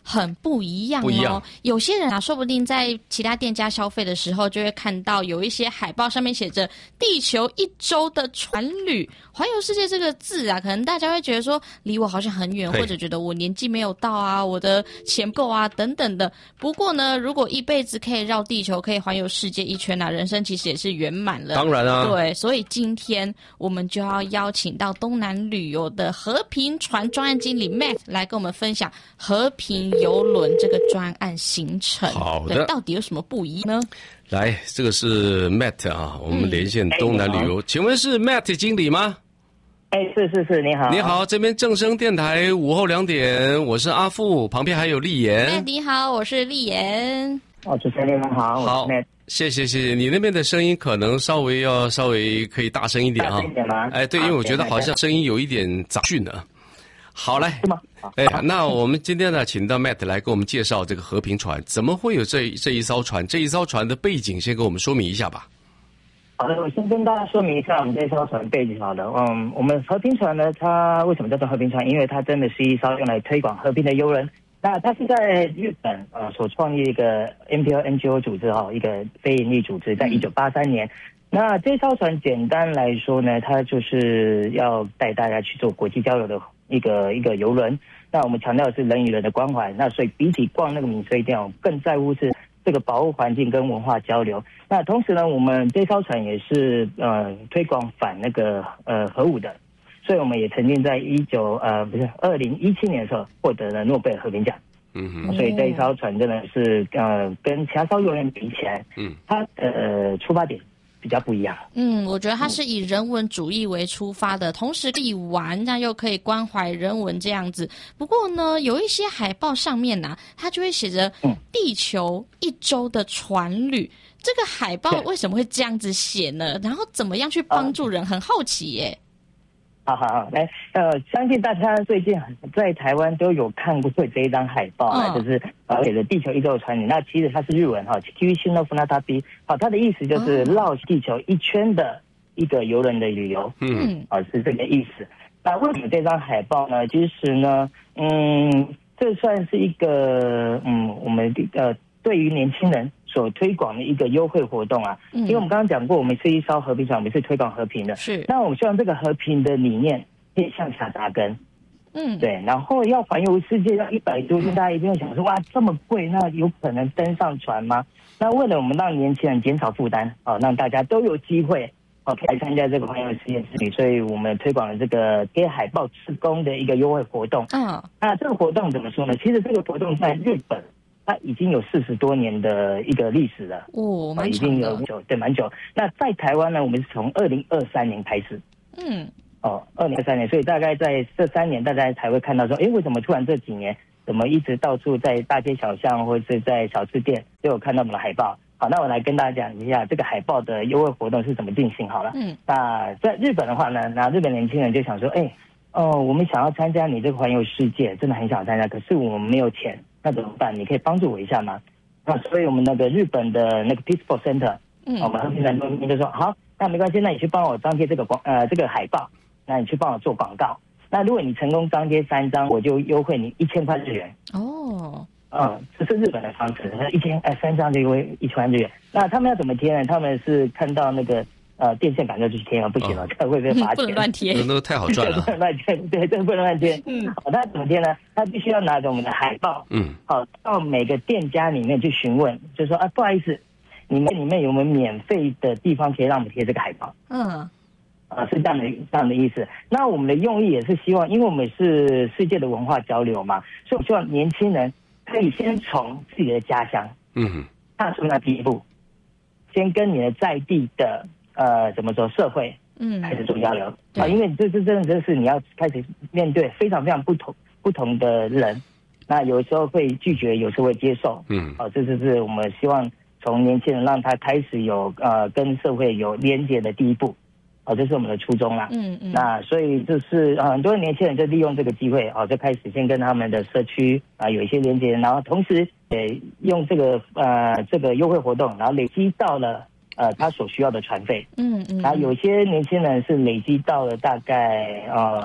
很不一样哦。 不一样有些人啊，说不定在其他店家消费的时候，就会看到有一些海报上面写着“地球一周的船旅”，环游世界这个字啊，可能大家会觉得说离我好像很远，或者觉得我年纪没有到啊，我的钱不够啊等等的。不过呢，如果一辈子可以绕地球，可以环游世界一圈啊，人生其实也是圆满了。 当然啊， 对，所以今天我们就要邀请到东南旅游的和平船专案经理 Matt 来跟我们分享和平邮轮这个专案行程。 好的， 对，到底有什么不一样呢？ 来，这个是 Matt 啊，我们连线东南旅游，嗯、请问是 Matt 经理吗？ 哎，是是是，你好， 你好，这边正声电台午后两点，我是阿富，旁边还有丽妍。 哎，你好，我是丽妍。 哦，主持人你们好， 好，谢谢谢谢，你那边的声音可能稍微要稍微可以大声一点啊。 大声一点吗？ 哎，对，因为我觉得好像声音有一点杂讯呢。好，来， 是吗？ 哎，那我们今天呢，请到 Matt 来给我们介绍这个和平船，怎么会有这这一艘船？这一艘船的背景，先给我们说明一下吧。 好的，我先跟大家说明一下我们这艘船背景。好的，嗯，我们和平船呢，它为什么叫做和平船？因为它真的是一艘用来推广和平的邮轮。那它是在日本呃所创立一个 N P O N G O 组织哈，一个非营利组织，在一九八三年。那这艘船简单来说呢，它就是要带大家去做国际交流的一个一个邮轮。那我们强调的是人与人的关怀，那所以比起逛那个免税店，我们更在乎是这个保护环境跟文化交流。那同时呢，我们这艘船也是呃推广反那个呃核武的，所以我们也曾经在一九呃不是二零一七年的时候获得了诺贝尔和平奖。 嗯哼， 所以这一艘船真的是呃跟其他艘邮轮比起来，嗯，它的、呃、出发点比较不一样。 嗯，我觉得它是以人文主义为出发的，同时可以玩，那又可以关怀人文这样子。不过呢，有一些海报上面呢、啊，它就会写着“地球一周的船旅”。这个海报为什么会这样子写呢？然后怎么样去帮助人？很好奇耶。 好好好，来，呃，相信大家最近在台湾都有看过这一张海报啊、嗯，就是呃写着“地球一周的船旅”。那其实它是日文哈 ，Q Shino Funatabi， 好，它的意思就是绕地球一圈的一个邮轮的旅游，嗯，啊是这个意思。那为什么这张海报呢？其实呢，嗯，这算是一个嗯，我们呃对于年轻人所推广的一个优惠活动啊，嗯、因为我们刚刚讲过，我们是一艘和平船，我们是推广和平的。是，那我们希望这个和平的理念可以向下扎根。嗯，对。然后要环游世界要一百多天，大家一定会想说，哇，这么贵，那有可能登上船吗？那为了我们让年轻人减少负担，哦，让大家都有机会哦，可以参加这个环游世界之旅，所以我们推广了这个贴海报志工的一个优惠活动。嗯，那这个活动怎么说呢？其实这个活动在日本。它已经有四十多年的一个历史了，哦，蛮长的，已经有久，对，蛮久。那在台湾呢，我们是从二零二三年开始，嗯，哦，二零二三年，所以大概在这三年，大家才会看到说，哎，为什么突然这几年，怎么一直到处在大街小巷或者是在小吃店都有看到我们的海报？好，那我来跟大家讲一下这个海报的优惠活动是怎么进行好了。嗯，那在日本的话呢，那日本年轻人就想说，哎，哦，我们想要参加你这个环游世界，真的很想参加，可是我们没有钱。那怎么办？你可以帮助我一下吗？那所以我们那个日本的那个 Peaceful Center， 嗯，我们和平船中心就说好，那没关系，那你去帮我张贴这个广呃这个海报，那你去帮我做广告。那如果你成功张贴三张，我就优惠你一千块日元。哦，嗯，这是日本的方式，一千哎三张就优惠一千块日元。那他们要怎么贴呢？他们是看到那个。呃，电线杆就去贴了，不行了，这、哦、会被罚钱。 不能乱贴， 那都太好赚了。 不能乱贴，对，这不能乱贴。嗯，好，那怎么贴呢？他必须要拿着我们的海报，嗯，好，到每个店家里面去询问，就说啊，不好意思，你们里面有没有免费的地方可以让我们贴这个海报？嗯，啊，是这样的这样的意思。那我们的用意也是希望，因为我们是世界的文化交流嘛，所以我希望年轻人可以先从自己的家乡，嗯，踏出那第一步，先跟你的在地的。呃，怎么说？社会，嗯，开始做交流啊，因为这这真的真是你要开始面对非常非常不同不同的人，那有时候会拒绝，有时候会接受，嗯，哦、啊，这就是我们希望从年轻人让他开始有呃跟社会有连接的第一步，哦、啊，这是我们的初衷啦，嗯嗯，那所以就是呃很多年轻人就利用这个机会，哦、啊，就开始先跟他们的社区啊有一些连接，然后同时也用这个呃这个优惠活动，然后累积到了。呃，他所需要的船费，嗯嗯，然后有些年轻人是累积到了大概呃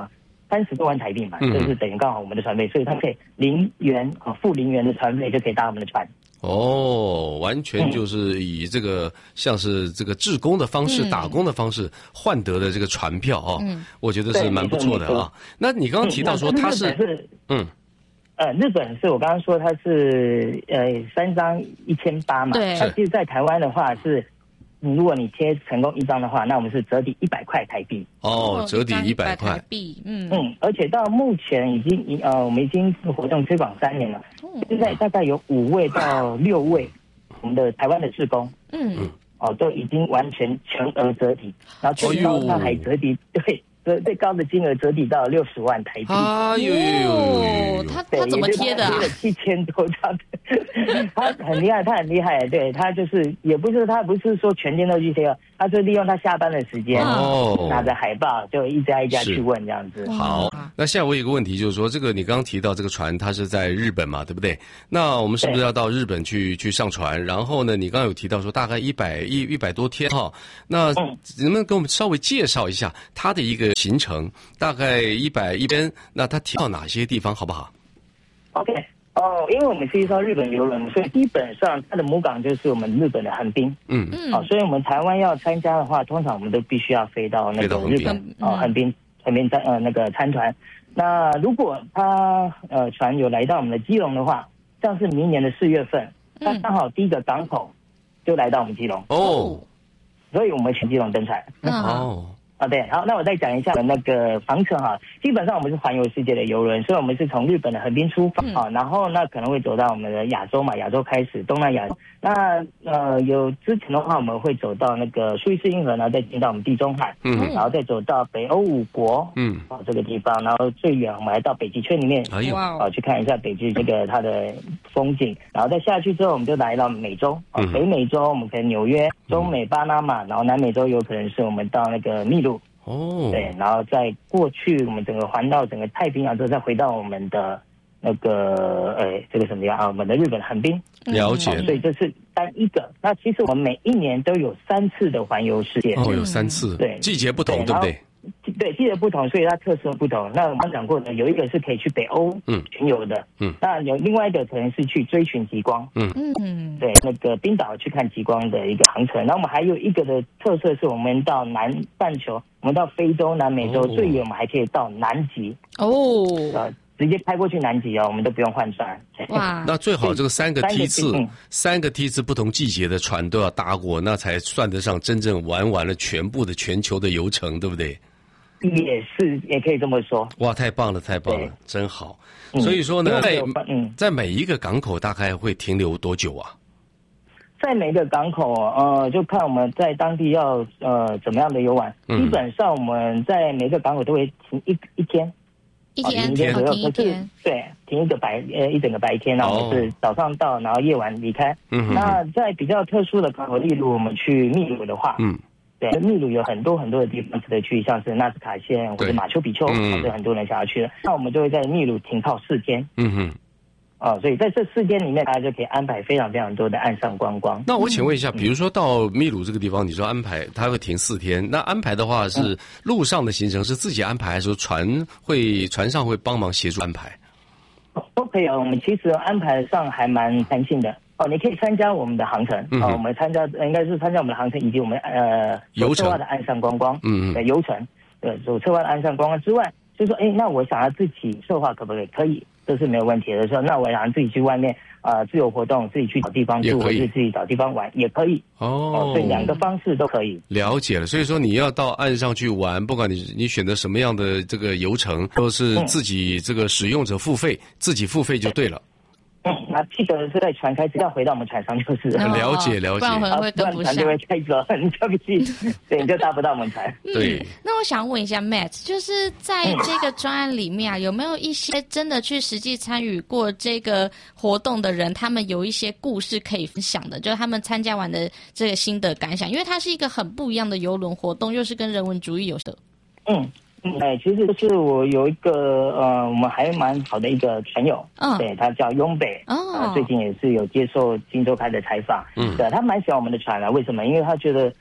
三十多万台币嘛， 嗯、 就是等于刚好我们的船费，所以他可以零元啊付零元的船费就可以搭我们的船。 哦，完全就是以这个、嗯、像是这个志工的方式、嗯、打工的方式换得的这个船票哦，嗯、我觉得是蛮不错的啊。那你刚刚提到说他是嗯。呃，日本是我刚刚说它是呃三张一千八嘛， 对。 那其实在台湾的话是，如果你贴成功一张的话，那我们是折抵一百块台币。 哦，折抵一百块台币，嗯嗯，而且到目前已经呃我们已经活动推广三年了，嗯、现在大概有五位到六位我们的台湾的志工，嗯哦都已经完全全额折抵，然后最高他还折抵、哦、对。最高的金额折抵到六十万台币。 哎呦呦呦！他他怎么贴的啊？ 贴了七千多张，他很厉害，他很厉害。对他就是也不是他不是说全天都去贴，他是利用他下班的时间，哦、拿着海报就一家一家去问这样子。 好，那现在我有一个问题就是说，这个你刚刚提到这个船，它是在日本嘛，对不对？那我们是不是要到日本去去上船？然后呢，你刚刚有提到说大概一百一一百多天哈，那能不能给我们稍微介绍一下它的一个行程？大概一百一天，那它停到哪些地方好不好 ？OK， 哦，因为我们是一艘日本邮轮，所以基本上它的母港就是我们日本的横滨。嗯嗯。哦，所以我们台湾要参加的话，通常我们都必须要飞到那个日本哦，横滨横滨参呃那个参团。那如果他呃船有来到我们的基隆的话，像是明年的四月份，他刚好第一个港口就来到我们基隆哦，所以我们全基隆登船。哦。啊，对，好，那我再讲一下那个航程哈。基本上我们是环游世界的邮轮，所以我们是从日本的横滨出发啊、嗯，然后那可能会走到我们的亚洲嘛，亚洲开始，东南亚。那呃，有之前的话，我们会走到那个苏伊士运河，然后再进到我们地中海，嗯，然后再走到北欧五国，嗯，啊这个地方，然后最远我们来到北极圈里面，哎呦，啊去看一下北极这个它的风景，然后再下去之后，我们就来到美洲，啊、嗯，北美洲我们可能纽约，中美巴拿马，然后南美洲有可能是我们到那个秘鲁。哦，对，然后再过去，我们整个环到整个太平洋之后，再回到我们的那个，呃，这个什么样啊？我们的日本横滨。 了解、 哦。所以这是单一个。那其实我们每一年都有三次的环游世界。 哦，有三次。对，季节不同，对不对？ 对，季节不同，所以它特色不同。那我们讲过的，有一个是可以去北欧巡游的，嗯，那有另外一个可能是去追寻极光，嗯嗯，对，那个冰岛去看极光的一个航程。那我们还有一个的特色是我们到南半球，我们到非洲、南美洲，哦、最远我们还可以到南极哦，呃，直接开过去南极哦，我们都不用换船。 哇，那最好这个三个梯次，三个, 三个梯次不同季节的船都要搭过，那才算得上真正玩完了全部的全球的游程，对不对？ 也是，也可以这么说。 哇，太棒了，太棒了，真好。嗯、所以说呢，在嗯，在每一个港口大概会停留多久啊？ 在每个港口，呃，就看我们在当地要呃怎么样的游玩。嗯、基本上我们在每个港口都会停一一天， 一天， 一天左右。 停一天， 对，停一个白呃一整个白天，然后我们是早上到，然后夜晚离开。嗯，那在比较特殊的港口，例如我们去秘鲁的话，嗯。对，秘鲁有很多很多的地方值得去，像是纳斯卡线或者马丘比丘，嗯，是很多人想要去的。那我们就会在秘鲁停靠四天。嗯哼。哦，所以在这四天里面，大家就可以安排非常非常多的岸上观光。 那我请问一下，比如说到秘鲁这个地方，你说安排它会停四天，那安排的话是路上的行程是自己安排，还是说船会船上会帮忙协助安排？ 都可以啊，我们其实安排上还蛮弹性的。哦，你可以参加我们的航程，嗯、哦，我们参加应该是参加我们的航程以及我们呃有策划的岸上观光，嗯对，游程，对，有策划的岸上观光之外，就说，哎，那我想要自己策划可不可以？可以，这是没有问题的。说，那我想要自己去外面呃自由活动，自己去找地方住，或者自己找地方玩也可以。哦，哦所以两个方式都可以。 了解了，所以说你要到岸上去玩，不管你你选择什么样的这个游程，都是自己这个使用者付费，自己付费就对了。 嗯，那记得是在船开始要回到我们船上就是了。 了解了解， 不然可能会跟不上， 船就会开走，你就必须，对，你就搭不到我们船。 对、嗯。 那我想问一下 Matt， 就是在这个专案里面啊，有没有一些真的去实际参与过这个活动的人，他们有一些故事可以分享的，就是他们参加完的这个心得感想，因为它是一个很不一样的邮轮活动，又是跟人文主义有的。 嗯。嗯，哎，其实就是我有一个呃，我们还蛮好的一个朋友，嗯，对他叫雍北，哦、呃，最近也是有接受金周刊的采访，嗯，对他蛮喜欢我们的船啊，为什么？因为他觉得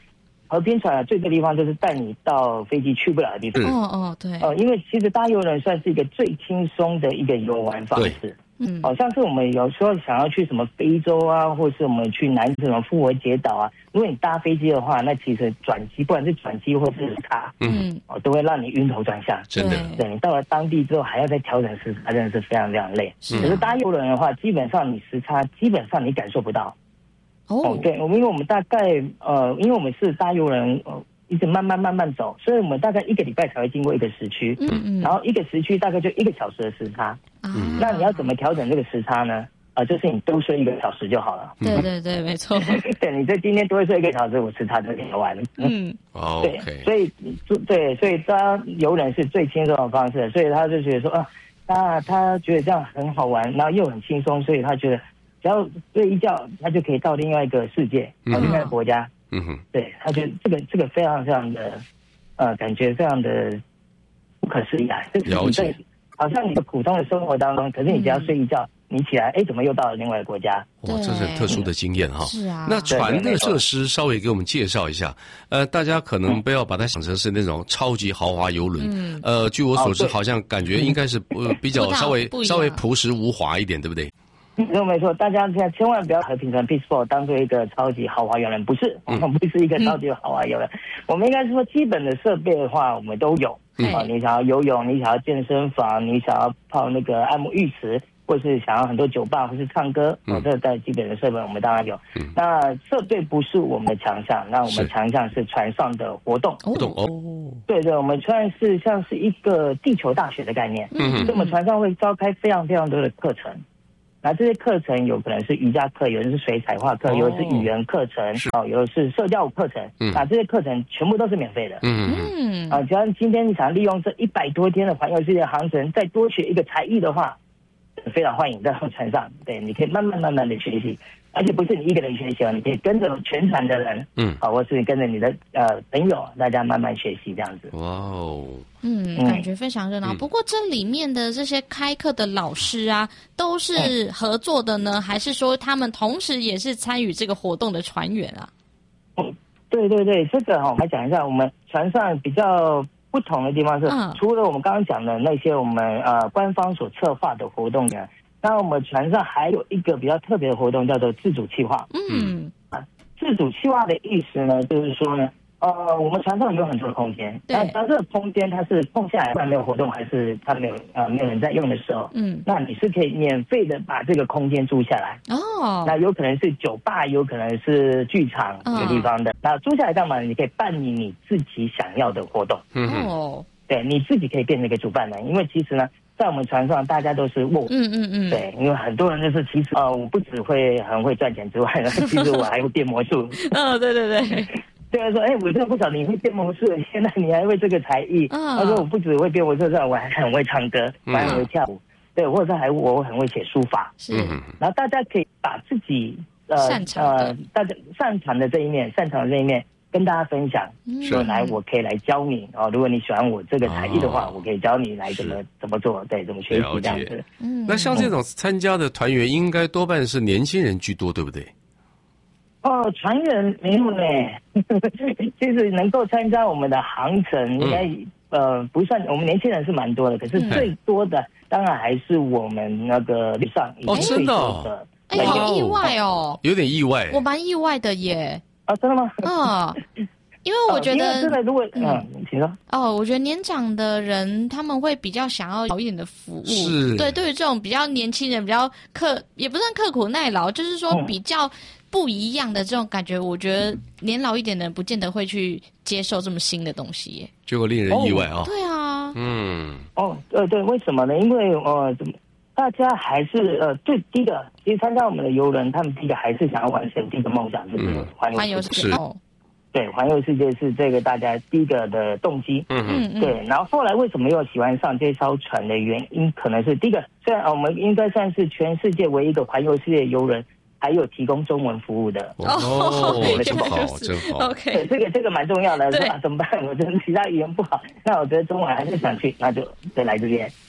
河滨船啊，最多的地方就是带你到飞机去不了的地方。 哦哦，对。 哦、呃，因为其实搭邮轮算是一个最轻松的一个游玩方式。嗯，好、哦、像是我们有时候想要去什么非洲啊，或是我们去南什么复活节岛啊，如果你搭飞机的话，那其实转机，不管是转机或是时差，嗯，哦，都会让你晕头转向。 真的， 对，你到了当地之后还要再调整时差，真的是非常非常累。是，可是搭邮轮的话，基本上你时差基本上你感受不到。哦，哦对，我们因为我们大概呃，因为我们是搭邮轮呃。一直慢慢慢慢走，所以我们大概一个礼拜才会经过一个时区，嗯嗯，然后一个时区大概就一个小时的时差，嗯，那你要怎么调整这个时差呢？啊、呃，就是你多睡一个小时就好了。 对对对，没错。 对，你在今天多睡一个小时，我时差就调完了。嗯， 哦， 对，所以对，所以搭游轮是最轻松的方式，所以他就觉得说啊，他他觉得这样很好玩，然后又很轻松，所以他觉得只要睡一觉，他就可以到另外一个世界，到另外一个国家。嗯哼，对，他觉得这个这个非常非常的，呃，感觉非常的不可思议啊！ 了解， 好像你的普通的生活当中，可是你只要睡一觉，嗯、你起来，哎，怎么又到了另外一个国家？ 哇，这是很特殊的经验哈。 是啊， 那船的设施稍微给我们介绍一下。呃，大家可能不要把它想成是那种超级豪华游轮。嗯。呃，据我所知，好像感觉应该是呃比较稍微稍微朴实无华一点，对不对？ 没错没错，大家现在千万不要和平船 Peaceful 当做一个超级豪华游轮，不是，我们不是一个超级豪华游轮。嗯、我们应该是说基本的设备的话，我们都有。嗯、啊，你想要游泳，你想要健身房，你想要泡那个按摩浴池，或是想要很多酒吧或是唱歌，嗯、哦，这在基本的设备我们当然有。嗯、那设备不是我们的强项，那我们强项是船上的活动。 活动哦， 对对，我们算是像是一个地球大学的概念。嗯，所以我们船上会召开非常非常多的课程。那这些课程有可能是瑜伽课，有的是水彩画课，有的是语言课程，哦，有的是社交课程。嗯，那这些课程全部都是免费的。嗯嗯，啊，只要今天你想利用这一百多天的环游世界航程，再多学一个才艺的话，非常欢迎在船上。对，你可以慢慢慢慢的学习，而且不是你一个人学习哦，你可以跟着全船的人，嗯，啊，或是跟着你的呃朋友，大家慢慢学习这样子。 哇哦。 嗯，感觉非常热闹。嗯、不过这里面的这些开课的老师啊，都是合作的呢，嗯、还是说他们同时也是参与这个活动的船员啊？ 嗯，对对对，这个哈、哦，我们来讲一下，我们船上比较不同的地方是，嗯、除了我们刚刚讲的那些我们呃官方所策划的活动呢，那我们船上还有一个比较特别的活动，叫做自主企划。嗯，啊，自主企划的意思呢，就是说呢。呃，我们船上有很多的空间，那当这个空间它是空下来，不然没有活动，还是它没有呃没有人在用的时候，嗯，那你是可以免费的把这个空间租下来哦。那有可能是酒吧，有可能是剧场这个地方的。哦、那租下来干嘛？你可以办理你自己想要的活动。嗯哦，对，你自己可以变成一个主办人，因为其实呢，在我们船上大家都是卧，嗯嗯嗯，对，因为很多人就是其实呃，我不只会很会赚钱之外呢，其实我还会变魔术。 哦，对对对。 对他说：“哎，我真的不晓得你会变魔术，现在你还会这个才艺。嗯”他说：“我不只会变魔术，我还很会唱歌，我还很会跳舞，嗯、对，或者还我很会写书法。”是，然后大家可以把自己呃擅长呃大家擅长的这一面，擅长的这一面跟大家分享。说来，我可以来教你哦。如果你喜欢我这个才艺的话，哦、我可以教你来怎么怎么做，对，怎么学习这样子。 嗯，那像这种参加的团员，应该多半是年轻人居多，对不对？ 哦，船员没有呢。其实能够参加我们的航程，应该、嗯、呃不算，我们年轻人是蛮多的，可是最多的、嗯、当然还是我们那个旅上哦，真的、哦， 哎，好意外哦， 有点意外， 我蛮意外的耶。 啊，真的吗？ 嗯。因为我觉得， 哦、真的，如果嗯，请说。 哦，我觉得年长的人他们会比较想要好一点的服务，是对。对于这种比较年轻人，比较刻也不算刻苦耐劳，就是说比较不一样的这种感觉，我觉得年老一点的人不见得会去接受这么新的东西耶。 结果令人意外啊、哦！ 对啊， 嗯，哦，对对，为什么呢？因为呃，大家还是呃，最第一个，其实参加我们的游轮，他们第一个还是想要完成第一个梦想，就是环游世界。哦对，环游世界是这个大家第一个的动机。嗯嗯，对。然后后来为什么又喜欢上这艘船的原因，可能是第一个，虽然我们应该算是全世界唯一一个环游世界游轮，还有提供中文服务的。 哦，真好，真好。 OK， 对，这个这个蛮重要的。说啊，怎么办？我真的其他语言不好，那我觉得中文还是想去，那就再来这边。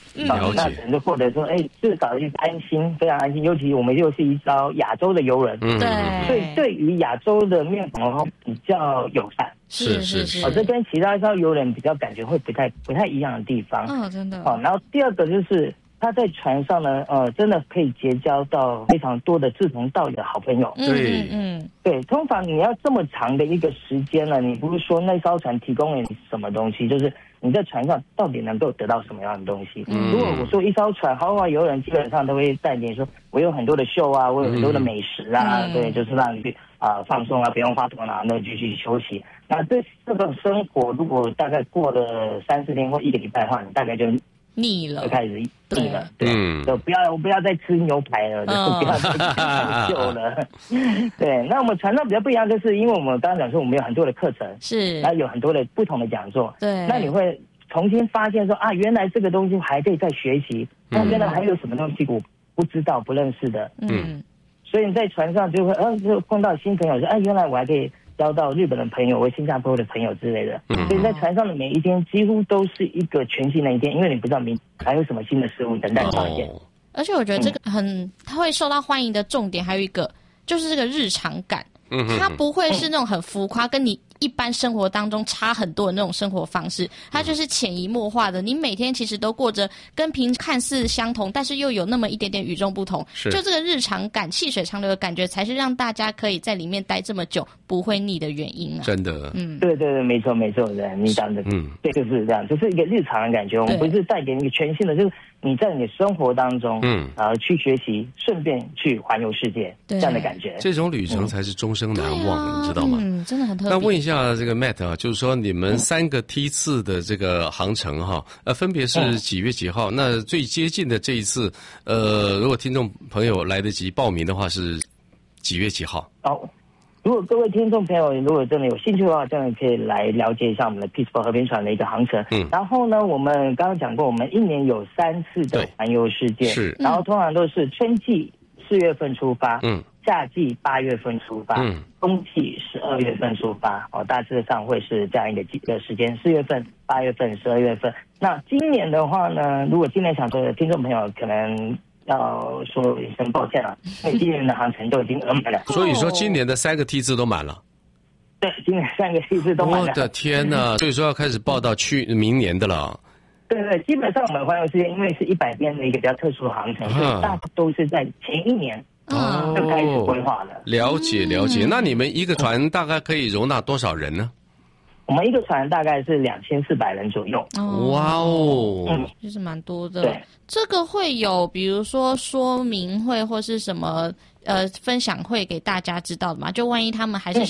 了解那可能就获得说，哎，至少是安心，非常安心。尤其我们又是一艘亚洲的游轮， 嗯， 对， 所以对于亚洲的面孔的话比较友善。 是是是哦，这跟其他一艘游轮比较感觉会不太不太一样的地方。 嗯，真的。 哦，然后第二个就是他在船上呢，呃，真的可以结交到非常多的志同道合的好朋友。 对嗯嗯对，通常你要这么长的一个时间呢，你不是说那艘船提供了你什么东西，就是你在船上到底能够得到什么样的东西。 嗯如果我说一艘船豪华游轮，基本上都会带你说，我有很多的秀啊，我有很多的美食啊， 嗯对，就是让你去啊、呃、放松啊，不用花头脑，那继续休息。那这这种生活，如果大概过了三四天或一个礼拜的话，你大概就腻了就，开始腻了，对， 嗯就不要不要再吃牛排了，就嗯不要再吃秀了。对，那我们船上比较不一样，就是因为我们刚刚讲说我们有很多的课程， 是然后有很多的不同的讲座， 对， 那你会重新发现说啊，原来这个东西还可以再学习，那原来还有什么东西我不知道不认识的， 嗯所以你在船上就会呃就碰到新朋友说，哎、啊，原来我还可以交到日本的朋友或新加坡的朋友之类的。 嗯所以在船上的每一天几乎都是一个全新的一天，因为你不知道明还有什么新的事物等待发现。 哦而且我觉得这个很，它会受到欢迎的重点还有一个就是这个日常感， 嗯哼它不会是那种很浮夸，跟你一般生活当中差很多的那种生活方式，它就是潜移默化的。你每天其实都过着跟平看似相同，但是又有那么一点点与众不同。 是就这个日常感、细水长流的感觉，才是让大家可以在里面待这么久不会腻的原因啊。 真的， 嗯， 对对对，没错没错，对，你讲的， 嗯， 对，就是这样，就是一个日常的感觉。我们不对是带给你一个全新的，就是你在你的生活当中， 嗯呃，去学习，顺便去环游世界对这样的感觉。 这种旅程才是终生难忘，你知道吗？ 嗯，真的很特别。 那问一下这个 Matt 啊，就是说你们三个梯次的这个航程哈，呃，分别是几月几号？那最接近的这一次，呃，如果听众朋友来得及报名的话，是几月几号？ 哦，如果各位听众朋友如果真的有兴趣的话，真的可以来了解一下我们的 Peaceful 和平船的一个航程。 嗯然后呢，我们刚刚讲过，我们一年有三次的对环游世界， 是然后通常都是春季四月份出发， 嗯， 夏季八月份出发， 嗯， 冬季十二月份出发，哦，大致上会是这样一个季的时间，四月份、八月份、十二月份。那今年的话呢，如果今年想说的听众朋友可能要说一声抱歉了，因为今年的航程都已经额满了。 所以说今年的三个梯次都满了。 对，今年三个梯次都满了。 我的天哪！所以说要开始报到去明年的了。 对对，基本上我们环游世界，因为是一百天的一个比较特殊的航程， 啊所以大都是在前一年哦就开始规划了。 了解了解。那你们一个团大概可以容纳多少人呢？ 我们一个船大概是两千四百人左右。 哦哇哦！ 嗯， 就是蛮多的。 对， 这个会有比如说说明会或是什么呃分享会给大家知道的吗？就万一他们还是